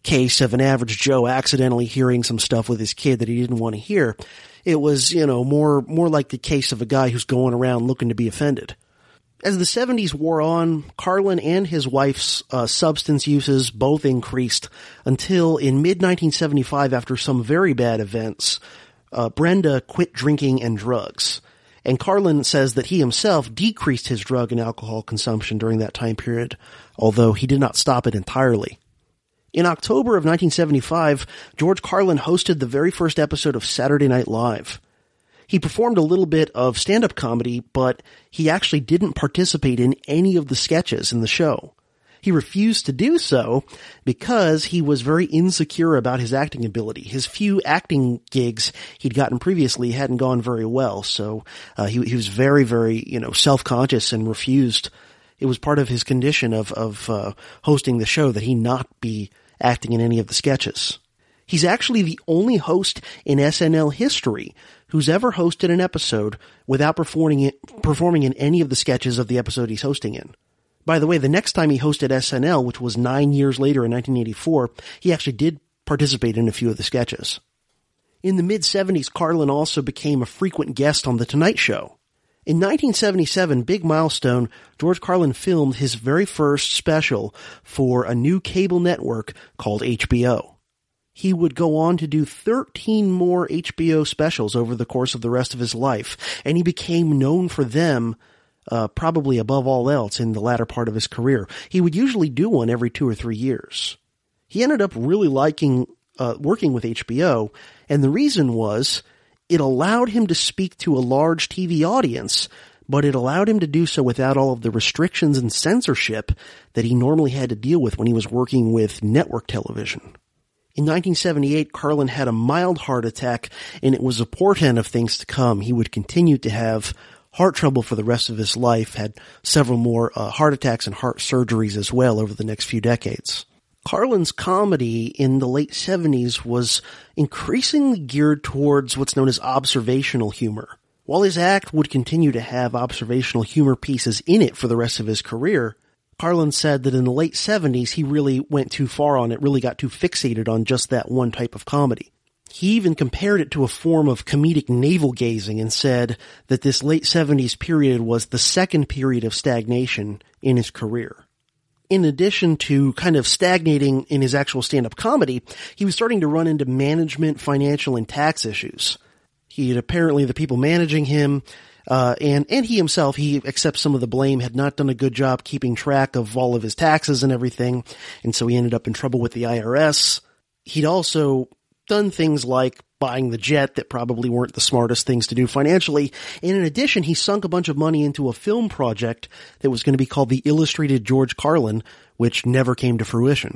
case of an average Joe accidentally hearing some stuff with his kid that he didn't want to hear. It was, you know, more, more like the case of a guy who's going around looking to be offended. As the seventies wore on, Carlin and his wife's uh, substance uses both increased until in mid nineteen seventy-five, after some very bad events, uh, Brenda quit drinking and drugs. And Carlin says that he himself decreased his drug and alcohol consumption during that time period, although he did not stop it entirely. In October of nineteen seventy-five, George Carlin hosted the very first episode of Saturday Night Live. He performed a little bit of stand-up comedy, but he actually didn't participate in any of the sketches in the show. He refused to do so because he was very insecure about his acting ability. His few acting gigs he'd gotten previously hadn't gone very well, so uh, he, he was very, very, you know, self-conscious and refused. It was part of his condition of, of uh, hosting the show that he not be acting in any of the sketches. He's actually the only host in S N L history who's ever hosted an episode without performing it, performing in any of the sketches of the episode he's hosting in. By the way, the next time he hosted S N L, which was nine years later in nineteen eighty-four, he actually did participate in a few of the sketches. In the mid-seventies, Carlin also became a frequent guest on The Tonight Show. In nineteen seventy-seven, big milestone, George Carlin filmed his very first special for a new cable network called H B O. He would go on to do thirteen more H B O specials over the course of the rest of his life, and he became known for them uh, probably above all else in the latter part of his career. He would usually do one every two or three years. He ended up really liking uh, working with H B O, and the reason was it allowed him to speak to a large T V audience, but it allowed him to do so without all of the restrictions and censorship that he normally had to deal with when he was working with network television. In nineteen seventy-eight, Carlin had a mild heart attack, and it was a portent of things to come. He would continue to have heart trouble for the rest of his life, had several more uh, heart attacks and heart surgeries as well over the next few decades. Carlin's comedy in the late seventies was increasingly geared towards what's known as observational humor. While his act would continue to have observational humor pieces in it for the rest of his career, Carlin said that in the late seventies, he really went too far on it, really got too fixated on just that one type of comedy. He even compared it to a form of comedic navel-gazing and said that this late seventies period was the second period of stagnation in his career. In addition to kind of stagnating in his actual stand-up comedy, he was starting to run into management, financial, and tax issues. He had apparently, the people managing him, Uh, and, and he himself, he accepts some of the blame, had not done a good job keeping track of all of his taxes and everything, and so he ended up in trouble with the I R S. He'd also done things like buying the jet that probably weren't the smartest things to do financially, and in addition, he sunk a bunch of money into a film project that was going to be called The Illustrated George Carlin, which never came to fruition.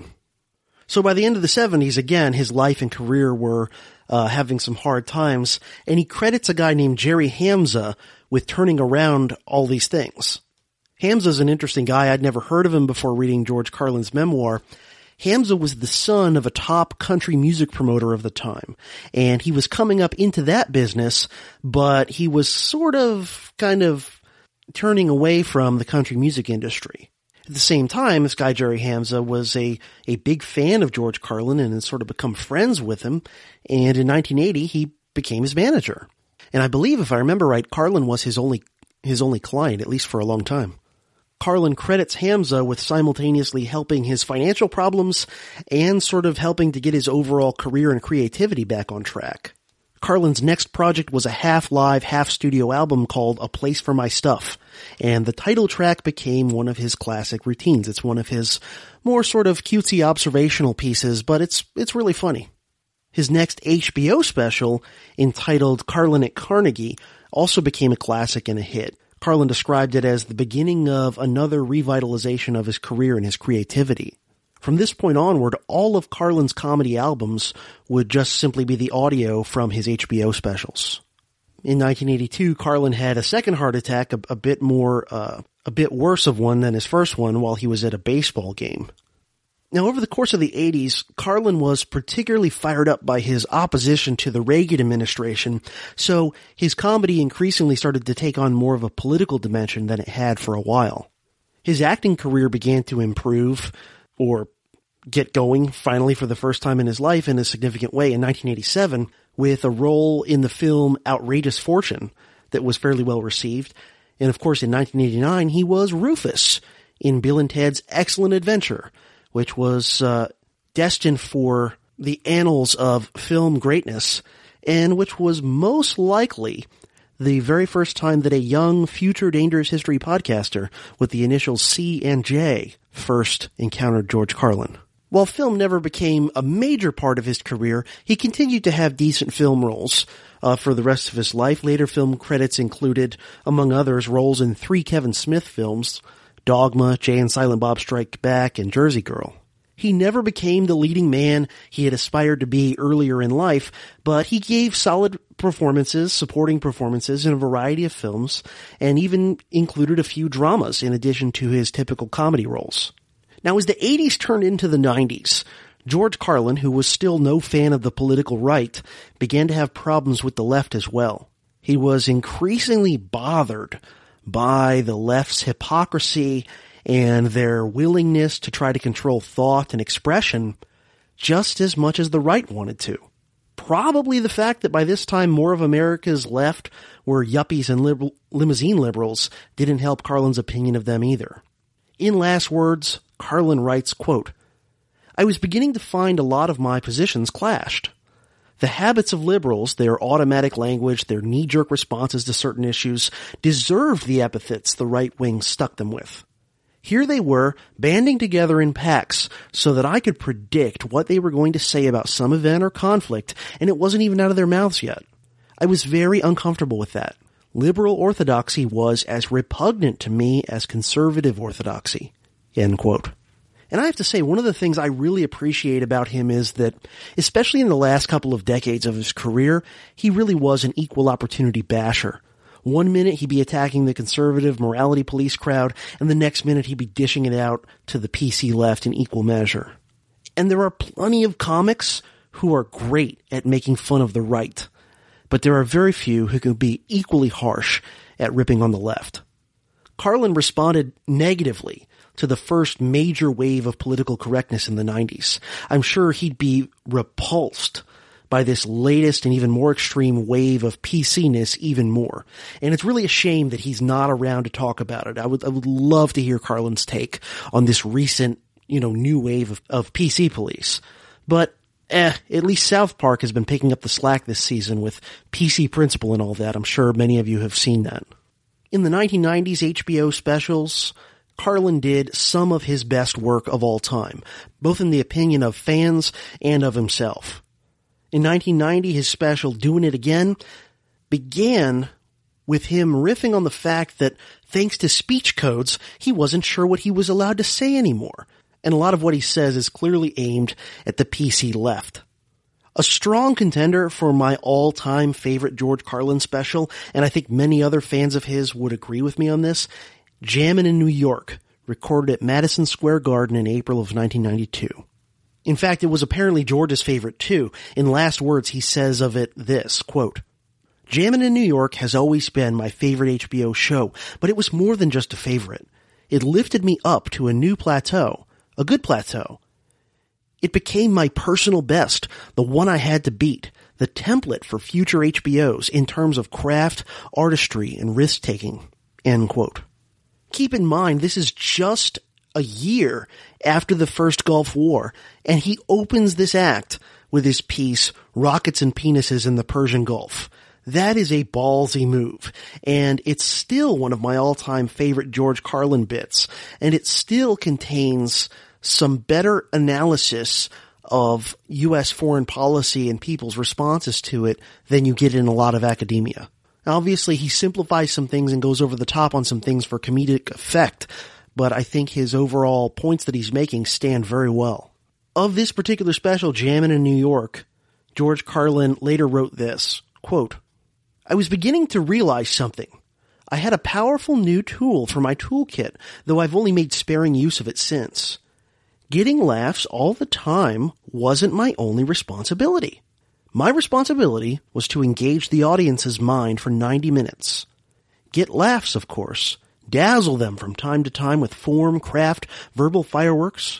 So by the end of the seventies, again, his life and career were uh, having some hard times, and he credits a guy named Jerry Hamza with turning around all these things. Hamza's an interesting guy. I'd never heard of him before reading George Carlin's memoir. Hamza was the son of a top country music promoter of the time, and he was coming up into that business, but he was sort of kind of turning away from the country music industry. At the same time, this guy Jerry Hamza was a, a big fan of George Carlin and had sort of become friends with him, and in nineteen eighty, he became his manager. And I believe, if I remember right, Carlin was his only his only client, at least for a long time. Carlin credits Hamza with simultaneously helping his financial problems and sort of helping to get his overall career and creativity back on track. Carlin's next project was a half-live, half-studio album called A Place for My Stuff, and the title track became one of his classic routines. It's one of his more sort of cutesy observational pieces, but it's it's really funny. His next H B O special, entitled Carlin at Carnegie, also became a classic and a hit. Carlin described it as the beginning of another revitalization of his career and his creativity. From this point onward, all of Carlin's comedy albums would just simply be the audio from his H B O specials. In nineteen eighty-two, Carlin had a second heart attack, a, a bit more, uh, a bit worse of one than his first one, while he was at a baseball game. Now, over the course of the eighties, Carlin was particularly fired up by his opposition to the Reagan administration, so his comedy increasingly started to take on more of a political dimension than it had for a while. His acting career began to improve, or get going finally for the first time in his life in a significant way in nineteen eighty-seven with a role in the film Outrageous Fortune that was fairly well received. And of course, in nineteen eighty-nine, he was Rufus in Bill and Ted's Excellent Adventure, which was uh, destined for the annals of film greatness, and which was most likely the very first time that a young future Dangerous History podcaster with the initials C and J first encountered George Carlin. While film never became a major part of his career, he continued to have decent film roles uh, for the rest of his life. Later film credits included, among others, roles in three Kevin Smith films, Dogma, Jay and Silent Bob Strike Back, and Jersey Girl. He never became the leading man he had aspired to be earlier in life, but he gave solid performances, supporting performances in a variety of films, and even included a few dramas in addition to his typical comedy roles. Now, as the eighties turned into the nineties, George Carlin, who was still no fan of the political right, began to have problems with the left as well. He was increasingly bothered by the left's hypocrisy and their willingness to try to control thought and expression just as much as the right wanted to. Probably the fact that by this time more of America's left were yuppies and liberal, limousine liberals didn't help Carlin's opinion of them either. In last words, Carlin writes, quote, "I was beginning to find a lot of my positions clashed. The habits of liberals, their automatic language, their knee-jerk responses to certain issues, deserved the epithets the right wing stuck them with. Here they were, banding together in packs so that I could predict what they were going to say about some event or conflict, and it wasn't even out of their mouths yet. I was very uncomfortable with that. Liberal orthodoxy was as repugnant to me as conservative orthodoxy." End quote. And I have to say, one of the things I really appreciate about him is that, especially in the last couple of decades of his career, he really was an equal opportunity basher. One minute he'd be attacking the conservative morality police crowd, and the next minute he'd be dishing it out to the P C left in equal measure. And there are plenty of comics who are great at making fun of the right, but there are very few who can be equally harsh at ripping on the left. Carlin responded negatively to the first major wave of political correctness in the nineties. I'm sure he'd be repulsed by this latest and even more extreme wave of P C-ness even more. And it's really a shame that he's not around to talk about it. I would, I would love to hear Carlin's take on this recent, you know, new wave of, of P C police. But, eh, at least South Park has been picking up the slack this season with P C Principle and all that. I'm sure many of you have seen that. In the nineteen nineties H B O specials, Carlin did some of his best work of all time, both in the opinion of fans and of himself. In nineteen ninety, his special Doing It Again began with him riffing on the fact that, thanks to speech codes, he wasn't sure what he was allowed to say anymore. And a lot of what he says is clearly aimed at the P C left. A strong contender for my all-time favorite George Carlin special, and I think many other fans of his would agree with me on this, Jammin' in New York, recorded at Madison Square Garden in April of nineteen ninety-two. In fact, it was apparently George's favorite too. In last words, he says of it this, quote, "Jammin' in New York has always been my favorite H B O show, but it was more than just a favorite. It lifted me up to a new plateau, a good plateau. It became my personal best, the one I had to beat, the template for future H B Os in terms of craft, artistry, and risk-taking." End quote. Keep in mind, this is just a year after the first Gulf War, and he opens this act with his piece, Rockets and Penises in the Persian Gulf. That is a ballsy move, and it's still one of my all-time favorite George Carlin bits, and it still contains some better analysis of U S foreign policy and people's responses to it than you get in a lot of academia. Obviously, he simplifies some things and goes over the top on some things for comedic effect, but I think his overall points that he's making stand very well. Of this particular special, Jammin' in New York, George Carlin later wrote this, quote, "I was beginning to realize something. I had a powerful new tool for my toolkit, though I've only made sparing use of it since. Getting laughs all the time wasn't my only responsibility. My responsibility was to engage the audience's mind for ninety minutes. Get laughs, of course. Dazzle them from time to time with form, craft, verbal fireworks.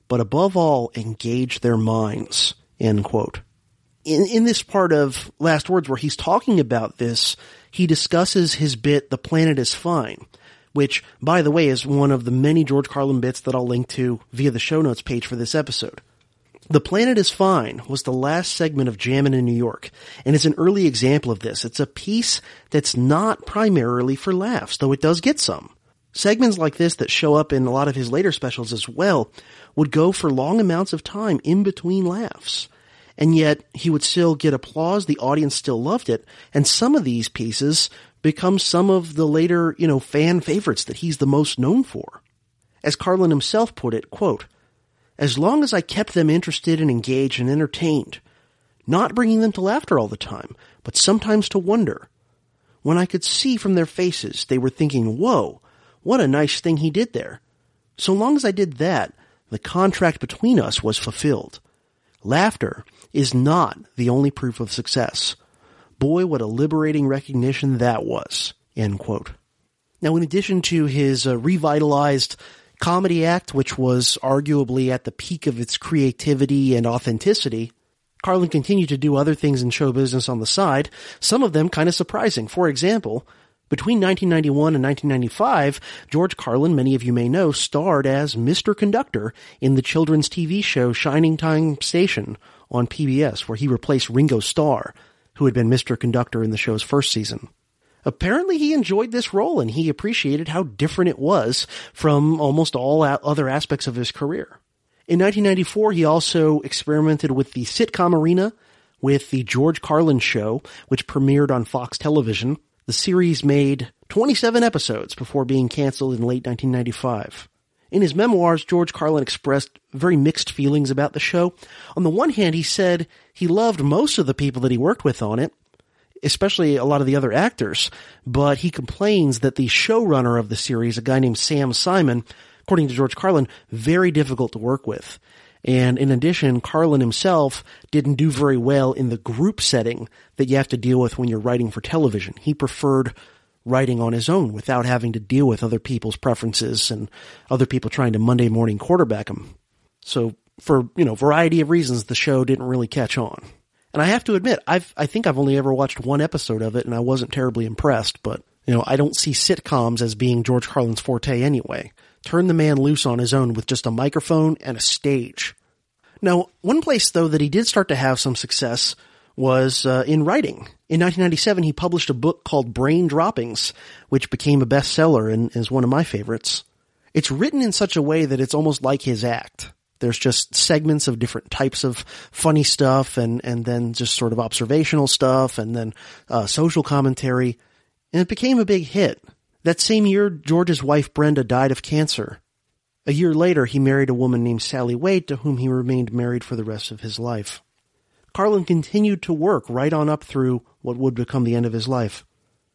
but above all, engage their minds, end quote. In, in this part of Last Words where he's talking about this, he discusses his bit, The Planet is Fine, which, by the way, is one of the many George Carlin bits that I'll link to via the show notes page for this episode. The Planet is Fine was the last segment of Jammin' in New York, and it's an early example of this. It's a piece that's not primarily for laughs, though it does get some. Segments like this that show up in a lot of his later specials as well would go for long amounts of time in between laughs. And yet, he would still get applause, the audience still loved it, and some of these pieces become some of the later, you know, fan favorites that he's the most known for. As Carlin himself put it, quote, "As long as I kept them interested and engaged and entertained, not bringing them to laughter all the time, but sometimes to wonder. When I could see from their faces they were thinking, whoa, what a nice thing he did there. So long as I did that, the contract between us was fulfilled. Laughter is not the only proof of success. Boy, what a liberating recognition that was," end quote. Now, in addition to his uh, revitalized comedy act, which was arguably at the peak of its creativity and authenticity, Carlin continued to do other things in show business on the side, some of them kind of surprising. For example, between nineteen ninety-one and nineteen ninety-five, George Carlin, many of you may know, starred as Mister Conductor in the children's T V show Shining Time Station on P B S, where he replaced Ringo Starr, who had been Mister Conductor in the show's first season. Apparently he enjoyed this role and he appreciated how different it was from almost all other aspects of his career. In nineteen ninety-four, he also experimented with the sitcom arena with The George Carlin Show, which premiered on Fox Television. The series made twenty-seven episodes before being canceled in late nineteen ninety-five. In his memoirs, George Carlin expressed very mixed feelings about the show. On the one hand, he said he loved most of the people that he worked with on it, especially a lot of the other actors, but he complains that the showrunner of the series, a guy named Sam Simon, according to George Carlin, very difficult to work with. And in addition, Carlin himself didn't do very well in the group setting that you have to deal with when you're writing for television. He preferred writing on his own without having to deal with other people's preferences and other people trying to Monday morning quarterback him. So for, you know, variety of reasons, the show didn't really catch on. And I have to admit, I've, I think I've only ever watched one episode of it and I wasn't terribly impressed, but, you know, I don't see sitcoms as being George Carlin's forte anyway. Turn the man loose on his own with just a microphone and a stage. Now, one place, though, that he did start to have some success was uh, in writing. In nineteen ninety-seven, he published a book called Brain Droppings, which became a bestseller and is one of my favorites. It's written in such a way that it's almost like his act. There's just segments of different types of funny stuff and, and then just sort of observational stuff and then uh, social commentary. And it became a big hit. That same year, George's wife Brenda died of cancer. A year later, he married a woman named Sally Wade, to whom he remained married for the rest of his life. Carlin continued to work right on up through what would become the end of his life.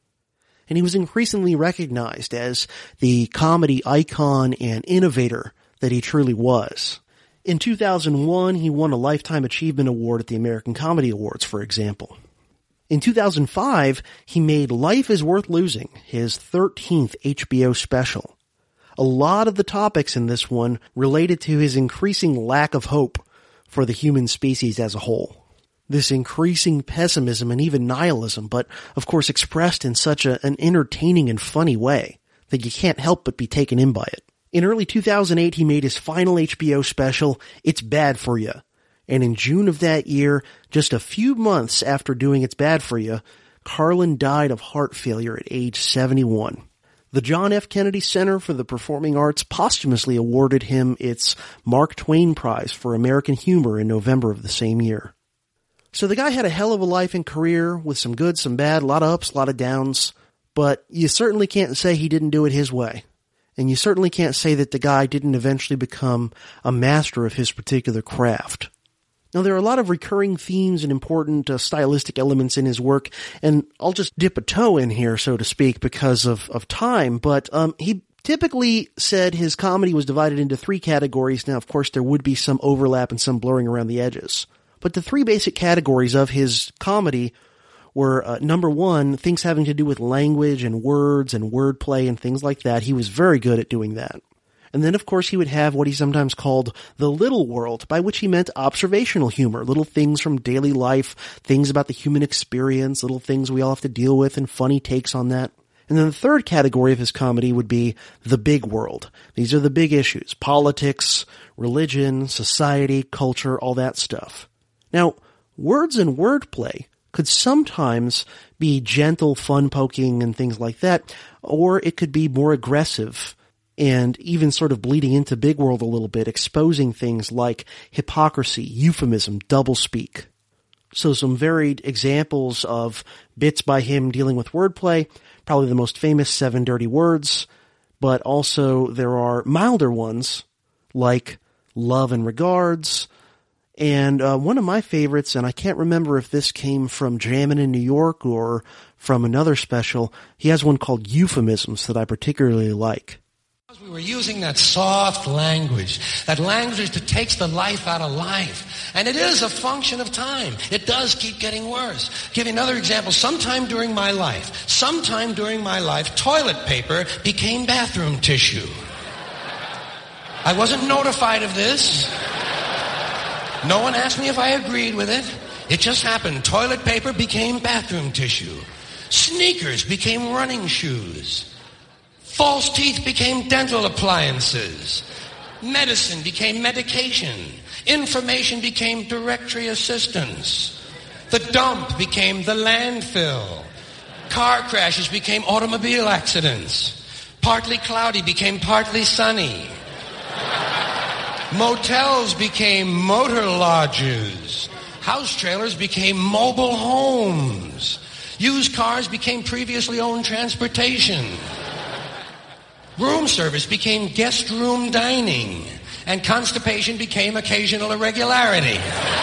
And he was increasingly recognized as the comedy icon and innovator that he truly was. In two thousand one, he won a Lifetime Achievement Award at the American Comedy Awards, for example. In two thousand five, he made Life is Worth Losing, his thirteenth H B O special. A lot of the topics in this one related to his increasing lack of hope for the human species as a whole. This increasing pessimism and even nihilism, but of course expressed in such a, an entertaining and funny way that you can't help but be taken in by it. In early two thousand eight, he made his final H B O special, It's Bad For You. And in June of that year, just a few months after doing It's Bad For You, Carlin died of heart failure at age seventy-one. The John F. Kennedy Center for the Performing Arts posthumously awarded him its Mark Twain Prize for American Humor in November of the same year. So the guy had a hell of a life and career with some good, some bad, a lot of ups, a lot of downs, but you certainly can't say he didn't do it his way. And you certainly can't say that the guy didn't eventually become a master of his particular craft. Now, there are a lot of recurring themes and important uh, stylistic elements in his work, and I'll just dip a toe in here, so to speak, because of, of time, but um, he typically said his comedy was divided into three categories. Now, of course, there would be some overlap and some blurring around the edges. But the three basic categories of his comedy were, uh, number one, things having to do with language and words and wordplay and things like that. He was very good at doing that. And then, of course, he would have what he sometimes called the little world, by which he meant observational humor, little things from daily life, things about the human experience, little things we all have to deal with, and funny takes on that. And then the third category of his comedy would be the big world. These are the big issues: politics, religion, society, culture, all that stuff. Now, words and wordplay could sometimes be gentle fun-poking and things like that, or it could be more aggressive and even sort of bleeding into big world a little bit, exposing things like hypocrisy, euphemism, doublespeak. So some varied examples of bits by him dealing with wordplay. Probably the most famous, Seven Dirty Words, but also there are milder ones like Love and Regards, and uh, one of my favorites, and I can't remember if this came from Jammin' in New York or from another special, he has one called Euphemisms that I particularly like. We were using that soft language, that language that takes the life out of life. And it is a function of time. It does keep getting worse. Give you another example. Sometime during my life, sometime during my life, toilet paper became bathroom tissue. I wasn't notified of this. No one asked me if I agreed with it. It just happened. Toilet paper became bathroom tissue. Sneakers became running shoes. False teeth became dental appliances. Medicine became medication. Information became directory assistance. The dump became the landfill. Car crashes became automobile accidents. Partly cloudy became partly sunny. Motels became motor lodges. House trailers became mobile homes. Used cars became previously owned transportation. Room service became guest room dining, and constipation became occasional irregularity.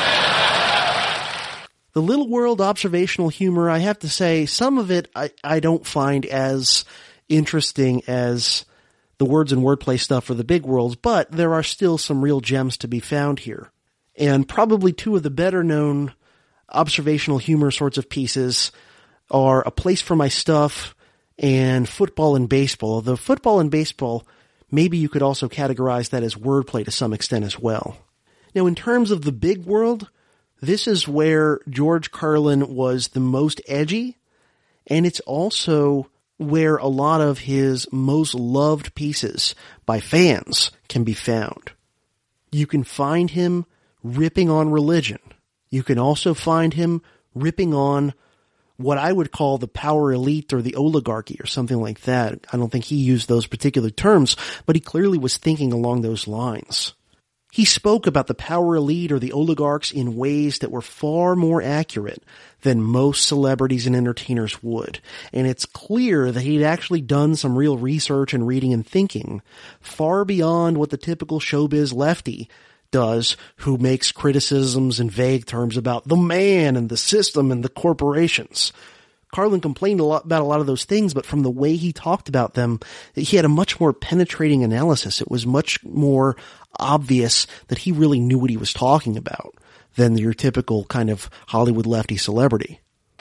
The Little World observational humor, I have to say, some of it I, I don't find as interesting as the words and wordplay stuff for the big worlds, but there are still some real gems to be found here. And probably two of the better known observational humor sorts of pieces are A Place for My Stuff and Football and Baseball. Although football and baseball, maybe you could also categorize that as wordplay to some extent as well. Now, in terms of the big world, this is where George Carlin was the most edgy, and it's also where a lot of his most loved pieces by fans can be found. You can find him ripping on religion. You can also find him ripping on what I would call the power elite or the oligarchy or something like that. I don't think he used those particular terms, but he clearly was thinking along those lines. He spoke about the power elite or the oligarchs in ways that were far more accurate than most celebrities and entertainers would. And it's clear that he'd actually done some real research and reading and thinking far beyond what the typical showbiz lefty does, who makes criticisms in vague terms about the man and the system and the corporations. Carlin complained a lot about a lot of those things, but from the way he talked about them, he had a much more penetrating analysis. It was much more obvious that he really knew what he was talking about than your typical kind of Hollywood lefty celebrity.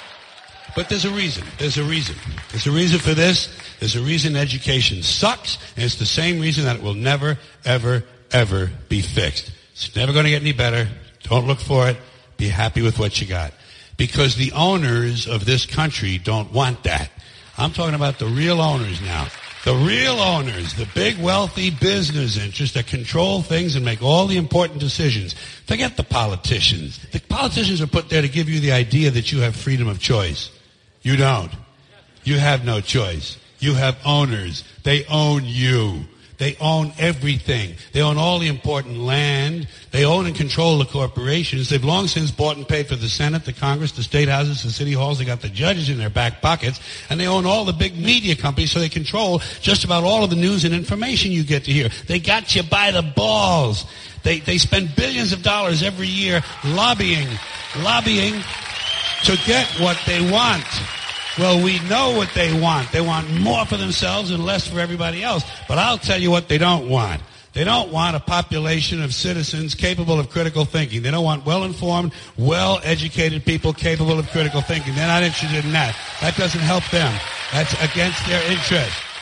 But there's a reason. There's a reason. There's a reason for this. There's a reason education sucks, and it's the same reason that it will never, ever, ever be fixed. It's never going to get any better. Don't look for it. Be happy with what you got. Because the owners of this country don't want that. I'm talking about the real owners now. The real owners, the big wealthy business interests that control things and make all the important decisions. Forget the politicians. The politicians are put there to give you the idea that you have freedom of choice. You don't. You have no choice. You have owners. They own you. They own everything. They own all the important land. They own and control the corporations. They've long since bought and paid for the Senate, the Congress, the state houses, the city halls. They got the judges in their back pockets. And they own all the big media companies, so they control just about all of the news and information you get to hear. They got you by the balls. They, they spend billions of dollars every year lobbying, lobbying to get what they want. Well, we know what they want. They want more for themselves and less for everybody else. But I'll tell you what they don't want. They don't want a population of citizens capable of critical thinking. They don't want well-informed, well-educated people capable of critical thinking. They're not interested in that. That doesn't help them. That's against their interest.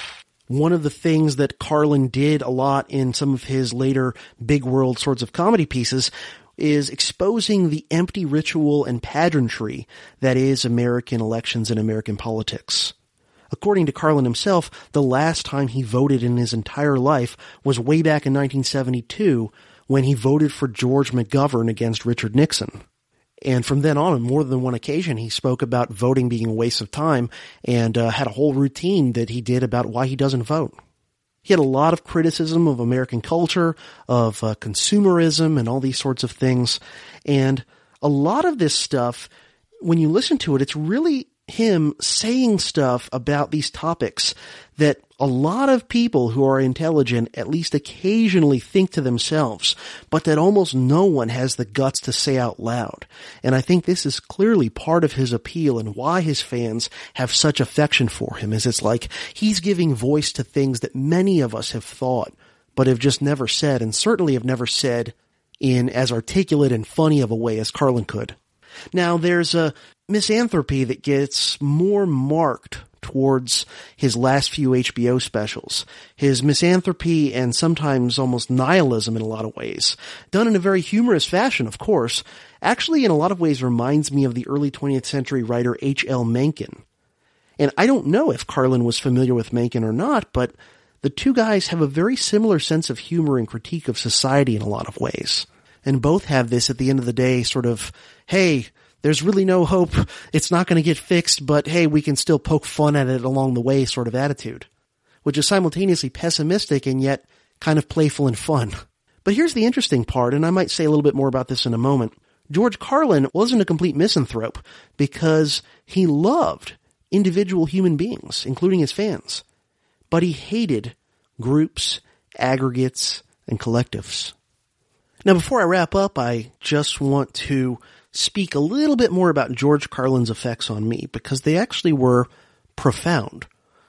One of the things that Carlin did a lot in some of his later big world sorts of comedy pieces is exposing the empty ritual and pageantry that is American elections and American politics. According to Carlin himself, the last time he voted in his entire life was way back in nineteen seventy-two when he voted for George McGovern against Richard Nixon. And from then on, on more than one occasion, he spoke about voting being a waste of time and uh, had a whole routine that he did about why he doesn't vote. He had a lot of criticism of American culture, of uh, consumerism, and all these sorts of things. And a lot of this stuff, when you listen to it, it's really him saying stuff about these topics that a lot of people who are intelligent at least occasionally think to themselves, but that almost no one has the guts to say out loud. And I think this is clearly part of his appeal and why his fans have such affection for him, is it's like he's giving voice to things that many of us have thought, but have just never said, and certainly have never said in as articulate and funny of a way as Carlin could. Now, there's a misanthropy that gets more marked towards his last few H B O specials. His misanthropy and sometimes almost nihilism in a lot of ways, done in a very humorous fashion, of course, actually in a lot of ways reminds me of the early twentieth century writer H L Mencken. And I don't know if Carlin was familiar with Mencken or not, but the two guys have a very similar sense of humor and critique of society in a lot of ways. And both have this, at the end of the day, sort of, hey, there's really no hope, it's not going to get fixed, but hey, we can still poke fun at it along the way sort of attitude, which is simultaneously pessimistic and yet kind of playful and fun. But here's the interesting part, and I might say a little bit more about this in a moment. George Carlin wasn't a complete misanthrope because he loved individual human beings, including his fans, but he hated groups, aggregates, and collectives. Now, before I wrap up, I just want to speak a little bit more about George Carlin's effects on me, because they actually were profound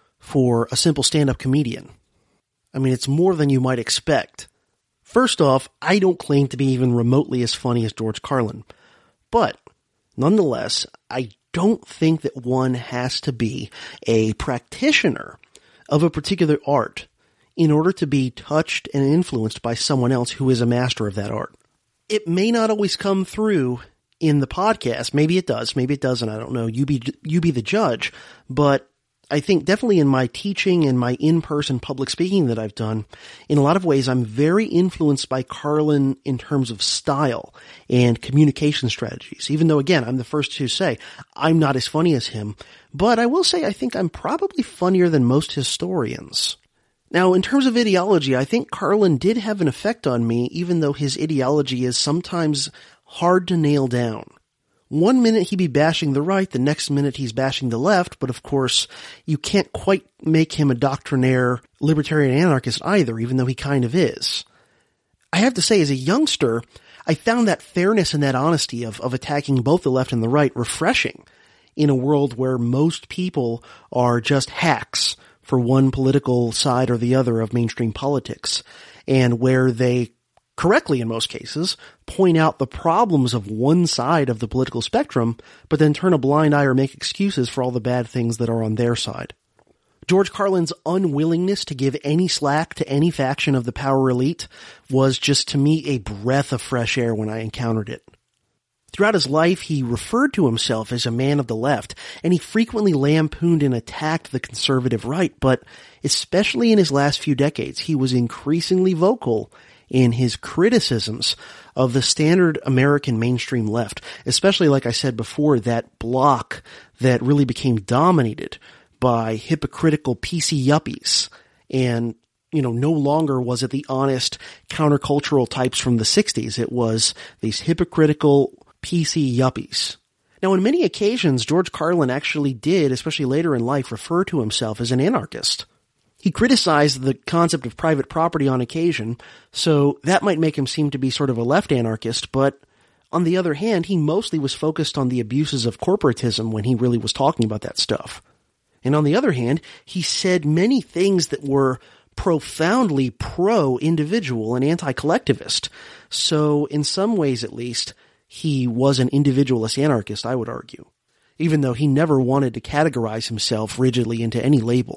for a simple stand-up comedian. I mean, it's more than you might expect. First off, I don't claim to be even remotely as funny as George Carlin, but nonetheless, I don't think that one has to be a practitioner of a particular art in order to be touched and influenced by someone else who is a master of that art. It may not always come through in the podcast. Maybe it does. Maybe it doesn't. I don't know. You be, you be the judge. But I think definitely in my teaching and my in-person public speaking that I've done, in a lot of ways, I'm very influenced by Carlin in terms of style and communication strategies. Even though, again, I'm the first to say I'm not as funny as him. But I will say I think I'm probably funnier than most historians. Now, in terms of ideology, I think Carlin did have an effect on me, even though his ideology is sometimes hard to nail down. One minute he'd be bashing the right, the next minute he's bashing the left, but of course, you can't quite make him a doctrinaire libertarian anarchist either, even though he kind of is. I have to say, as a youngster, I found that fairness and that honesty of, of attacking both the left and the right refreshing in a world where most people are just hacks for one political side or the other of mainstream politics, and where they, correctly in most cases, point out the problems of one side of the political spectrum, but then turn a blind eye or make excuses for all the bad things that are on their side. George Carlin's unwillingness to give any slack to any faction of the power elite was just, to me, a breath of fresh air when I encountered it. Throughout his life, he referred to himself as a man of the left, and he frequently lampooned and attacked the conservative right, but especially in his last few decades, he was increasingly vocal in his criticisms of the standard American mainstream left, especially, like I said before, that bloc that really became dominated by hypocritical P C yuppies. And, you know, no longer was it the honest countercultural types from the sixties. It was these hypocritical P C yuppies. Now, on many occasions, George Carlin actually did, especially later in life, refer to himself as an anarchist. He criticized the concept of private property on occasion, so that might make him seem to be sort of a left anarchist, but on the other hand, he mostly was focused on the abuses of corporatism when he really was talking about that stuff. And on the other hand, he said many things that were profoundly pro-individual and anti-collectivist. So, in some ways at least, he was an individualist anarchist, I would argue, even though he never wanted to categorize himself rigidly into any label.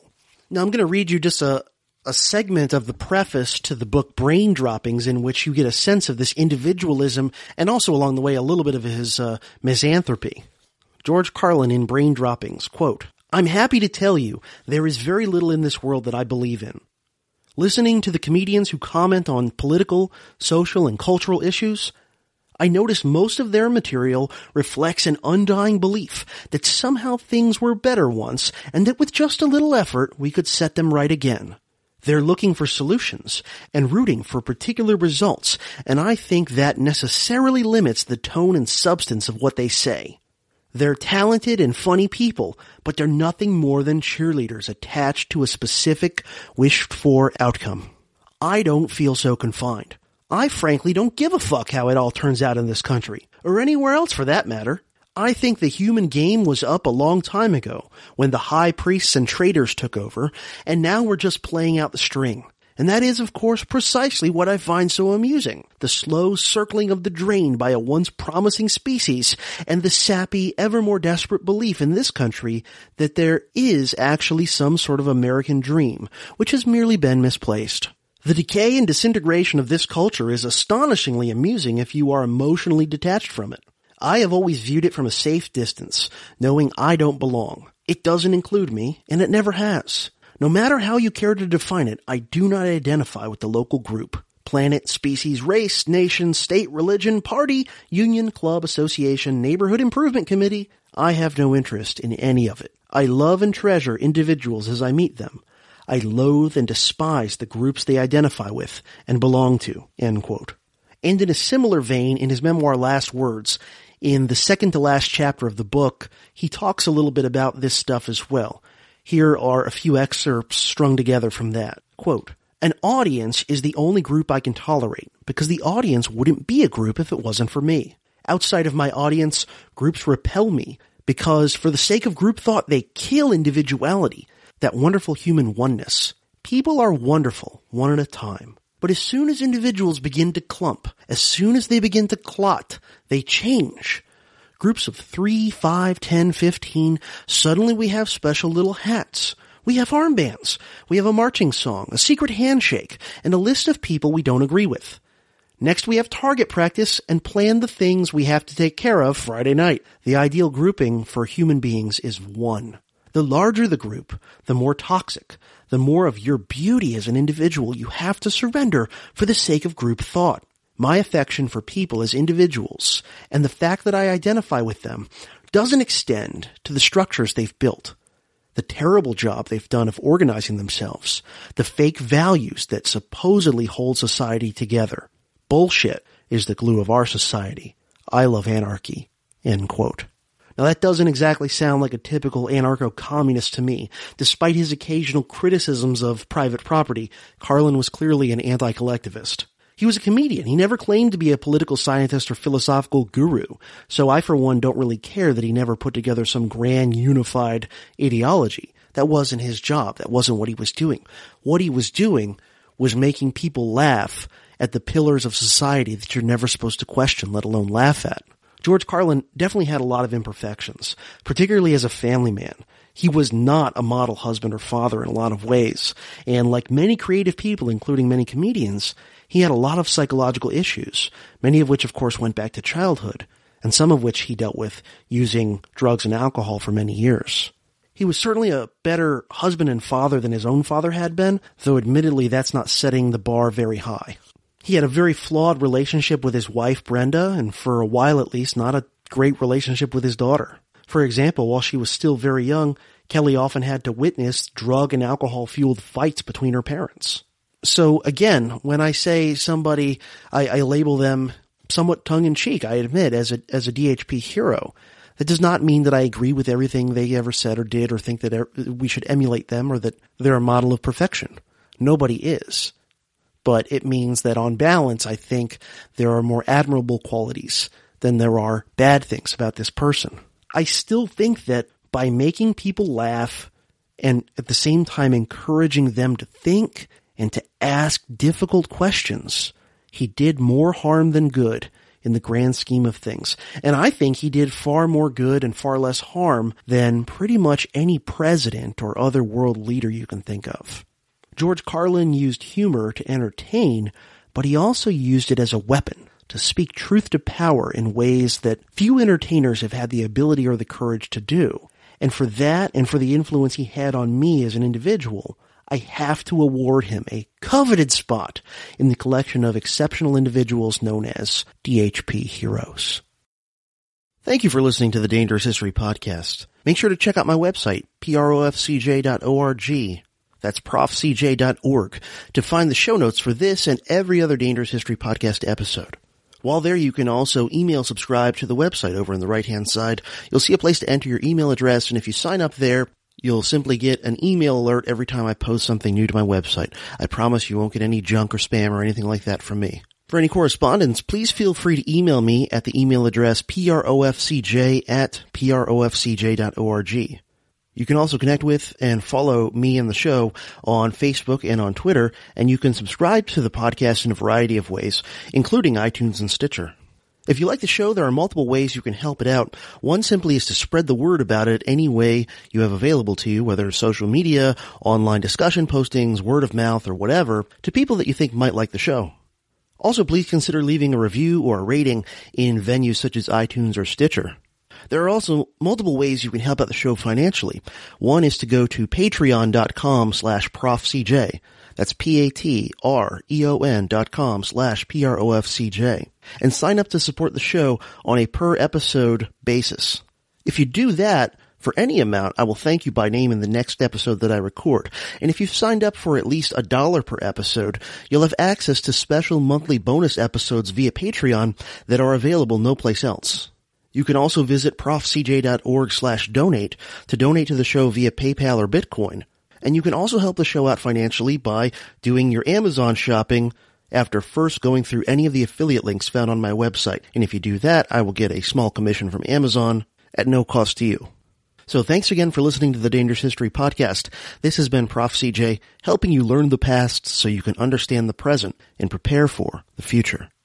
Now I'm going to read you just a, a segment of the preface to the book Brain Droppings, in which you get a sense of this individualism and also along the way a little bit of his uh, misanthropy. George Carlin in Brain Droppings, quote, "I'm happy to tell you there is very little in this world that I believe in. Listening to the comedians who comment on political, social, and cultural issues, I notice most of their material reflects an undying belief that somehow things were better once and that with just a little effort we could set them right again. They're looking for solutions and rooting for particular results, and I think that necessarily limits the tone and substance of what they say. They're talented and funny people, but they're nothing more than cheerleaders attached to a specific, wished-for outcome. I don't feel so confined. I frankly don't give a fuck how it all turns out in this country, or anywhere else for that matter. I think the human game was up a long time ago, when the high priests and traders took over, and now we're just playing out the string. And that is, of course, precisely what I find so amusing. The slow circling of the drain by a once promising species, and the sappy, ever more desperate belief in this country that there is actually some sort of American dream, which has merely been misplaced. The decay and disintegration of this culture is astonishingly amusing if you are emotionally detached from it. I have always viewed it from a safe distance, knowing I don't belong. It doesn't include me, and it never has. No matter how you care to define it, I do not identify with the local group. Planet, species, race, nation, state, religion, party, union, club, association, neighborhood improvement committee. I have no interest in any of it. I love and treasure individuals as I meet them. I loathe and despise the groups they identify with and belong to." End quote. And in a similar vein, in his memoir Last Words, in the second to last chapter of the book, he talks a little bit about this stuff as well. Here are a few excerpts strung together from that. Quote, "An audience is the only group I can tolerate, because the audience wouldn't be a group if it wasn't for me. Outside of my audience, groups repel me, because for the sake of group thought, they kill individuality, that wonderful human oneness. People are wonderful, one at a time. But as soon as individuals begin to clump, as soon as they begin to clot, they change. Groups of three, five, ten, fifteen, suddenly we have special little hats. We have armbands. We have a marching song, a secret handshake, and a list of people we don't agree with. Next we have target practice and plan the things we have to take care of Friday night. The ideal grouping for human beings is one. The larger the group, the more toxic, the more of your beauty as an individual you have to surrender for the sake of group thought. My affection for people as individuals, and the fact that I identify with them, doesn't extend to the structures they've built, the terrible job they've done of organizing themselves, the fake values that supposedly hold society together. Bullshit is the glue of our society. I love anarchy." End quote. Now that doesn't exactly sound like a typical anarcho-communist to me. Despite his occasional criticisms of private property, Carlin was clearly an anti-collectivist. He was a comedian. He never claimed to be a political scientist or philosophical guru, so I for one don't really care that he never put together some grand unified ideology. That wasn't his job. That wasn't what he was doing. What he was doing was making people laugh at the pillars of society that you're never supposed to question, let alone laugh at. George Carlin definitely had a lot of imperfections, particularly as a family man. He was not a model husband or father in a lot of ways, and like many creative people, including many comedians, he had a lot of psychological issues, many of which of course went back to childhood, and some of which he dealt with using drugs and alcohol for many years. He was certainly a better husband and father than his own father had been, though admittedly that's not setting the bar very high. He had a very flawed relationship with his wife, Brenda, and for a while at least, not a great relationship with his daughter. For example, while she was still very young, Kelly often had to witness drug and alcohol-fueled fights between her parents. So again, when I say somebody, I, I label them somewhat tongue-in-cheek, I admit, as a, as a D H P hero. That does not mean that I agree with everything they ever said or did or think that er- we should emulate them or that they're a model of perfection. Nobody is. But it means that on balance, I think there are more admirable qualities than there are bad things about this person. I still think that by making people laugh and at the same time encouraging them to think and to ask difficult questions, he did more harm than good in the grand scheme of things. And I think he did far more good and far less harm than pretty much any president or other world leader you can think of. George Carlin used humor to entertain, but he also used it as a weapon to speak truth to power in ways that few entertainers have had the ability or the courage to do. And for that, and for the influence he had on me as an individual, I have to award him a coveted spot in the collection of exceptional individuals known as D H P heroes. Thank you for listening to the Dangerous History Podcast. Make sure to check out my website, profcj dot org. That's prof c j dot org to find the show notes for this and every other Dangerous History Podcast episode. While there, you can also email subscribe to the website over on the right-hand side. You'll see a place to enter your email address, and if you sign up there, you'll simply get an email alert every time I post something new to my website. I promise you won't get any junk or spam or anything like that from me. For any correspondence, please feel free to email me at the email address profcj at profcj dot org. You can also connect with and follow me and the show on Facebook and on Twitter, and you can subscribe to the podcast in a variety of ways, including iTunes and Stitcher. If you like the show, there are multiple ways you can help it out. One simply is to spread the word about it any way you have available to you, whether it's social media, online discussion postings, word of mouth, or whatever, to people that you think might like the show. Also, please consider leaving a review or a rating in venues such as iTunes or Stitcher. There are also multiple ways you can help out the show financially. One is to go to patreon.com slash profcj. That's P-A-T-R-E-O-N dot com slash P-R-O-F-C-J. And sign up to support the show on a per-episode basis. If you do that, for any amount, I will thank you by name in the next episode that I record. And if you've signed up for at least a dollar per episode, you'll have access to special monthly bonus episodes via Patreon that are available no place else. You can also visit profcj dot org slash donate to donate to the show via PayPal or Bitcoin. And you can also help the show out financially by doing your Amazon shopping after first going through any of the affiliate links found on my website. And if you do that, I will get a small commission from Amazon at no cost to you. So thanks again for listening to the Dangerous History Podcast. This has been Prof C J, helping you learn the past so you can understand the present and prepare for the future.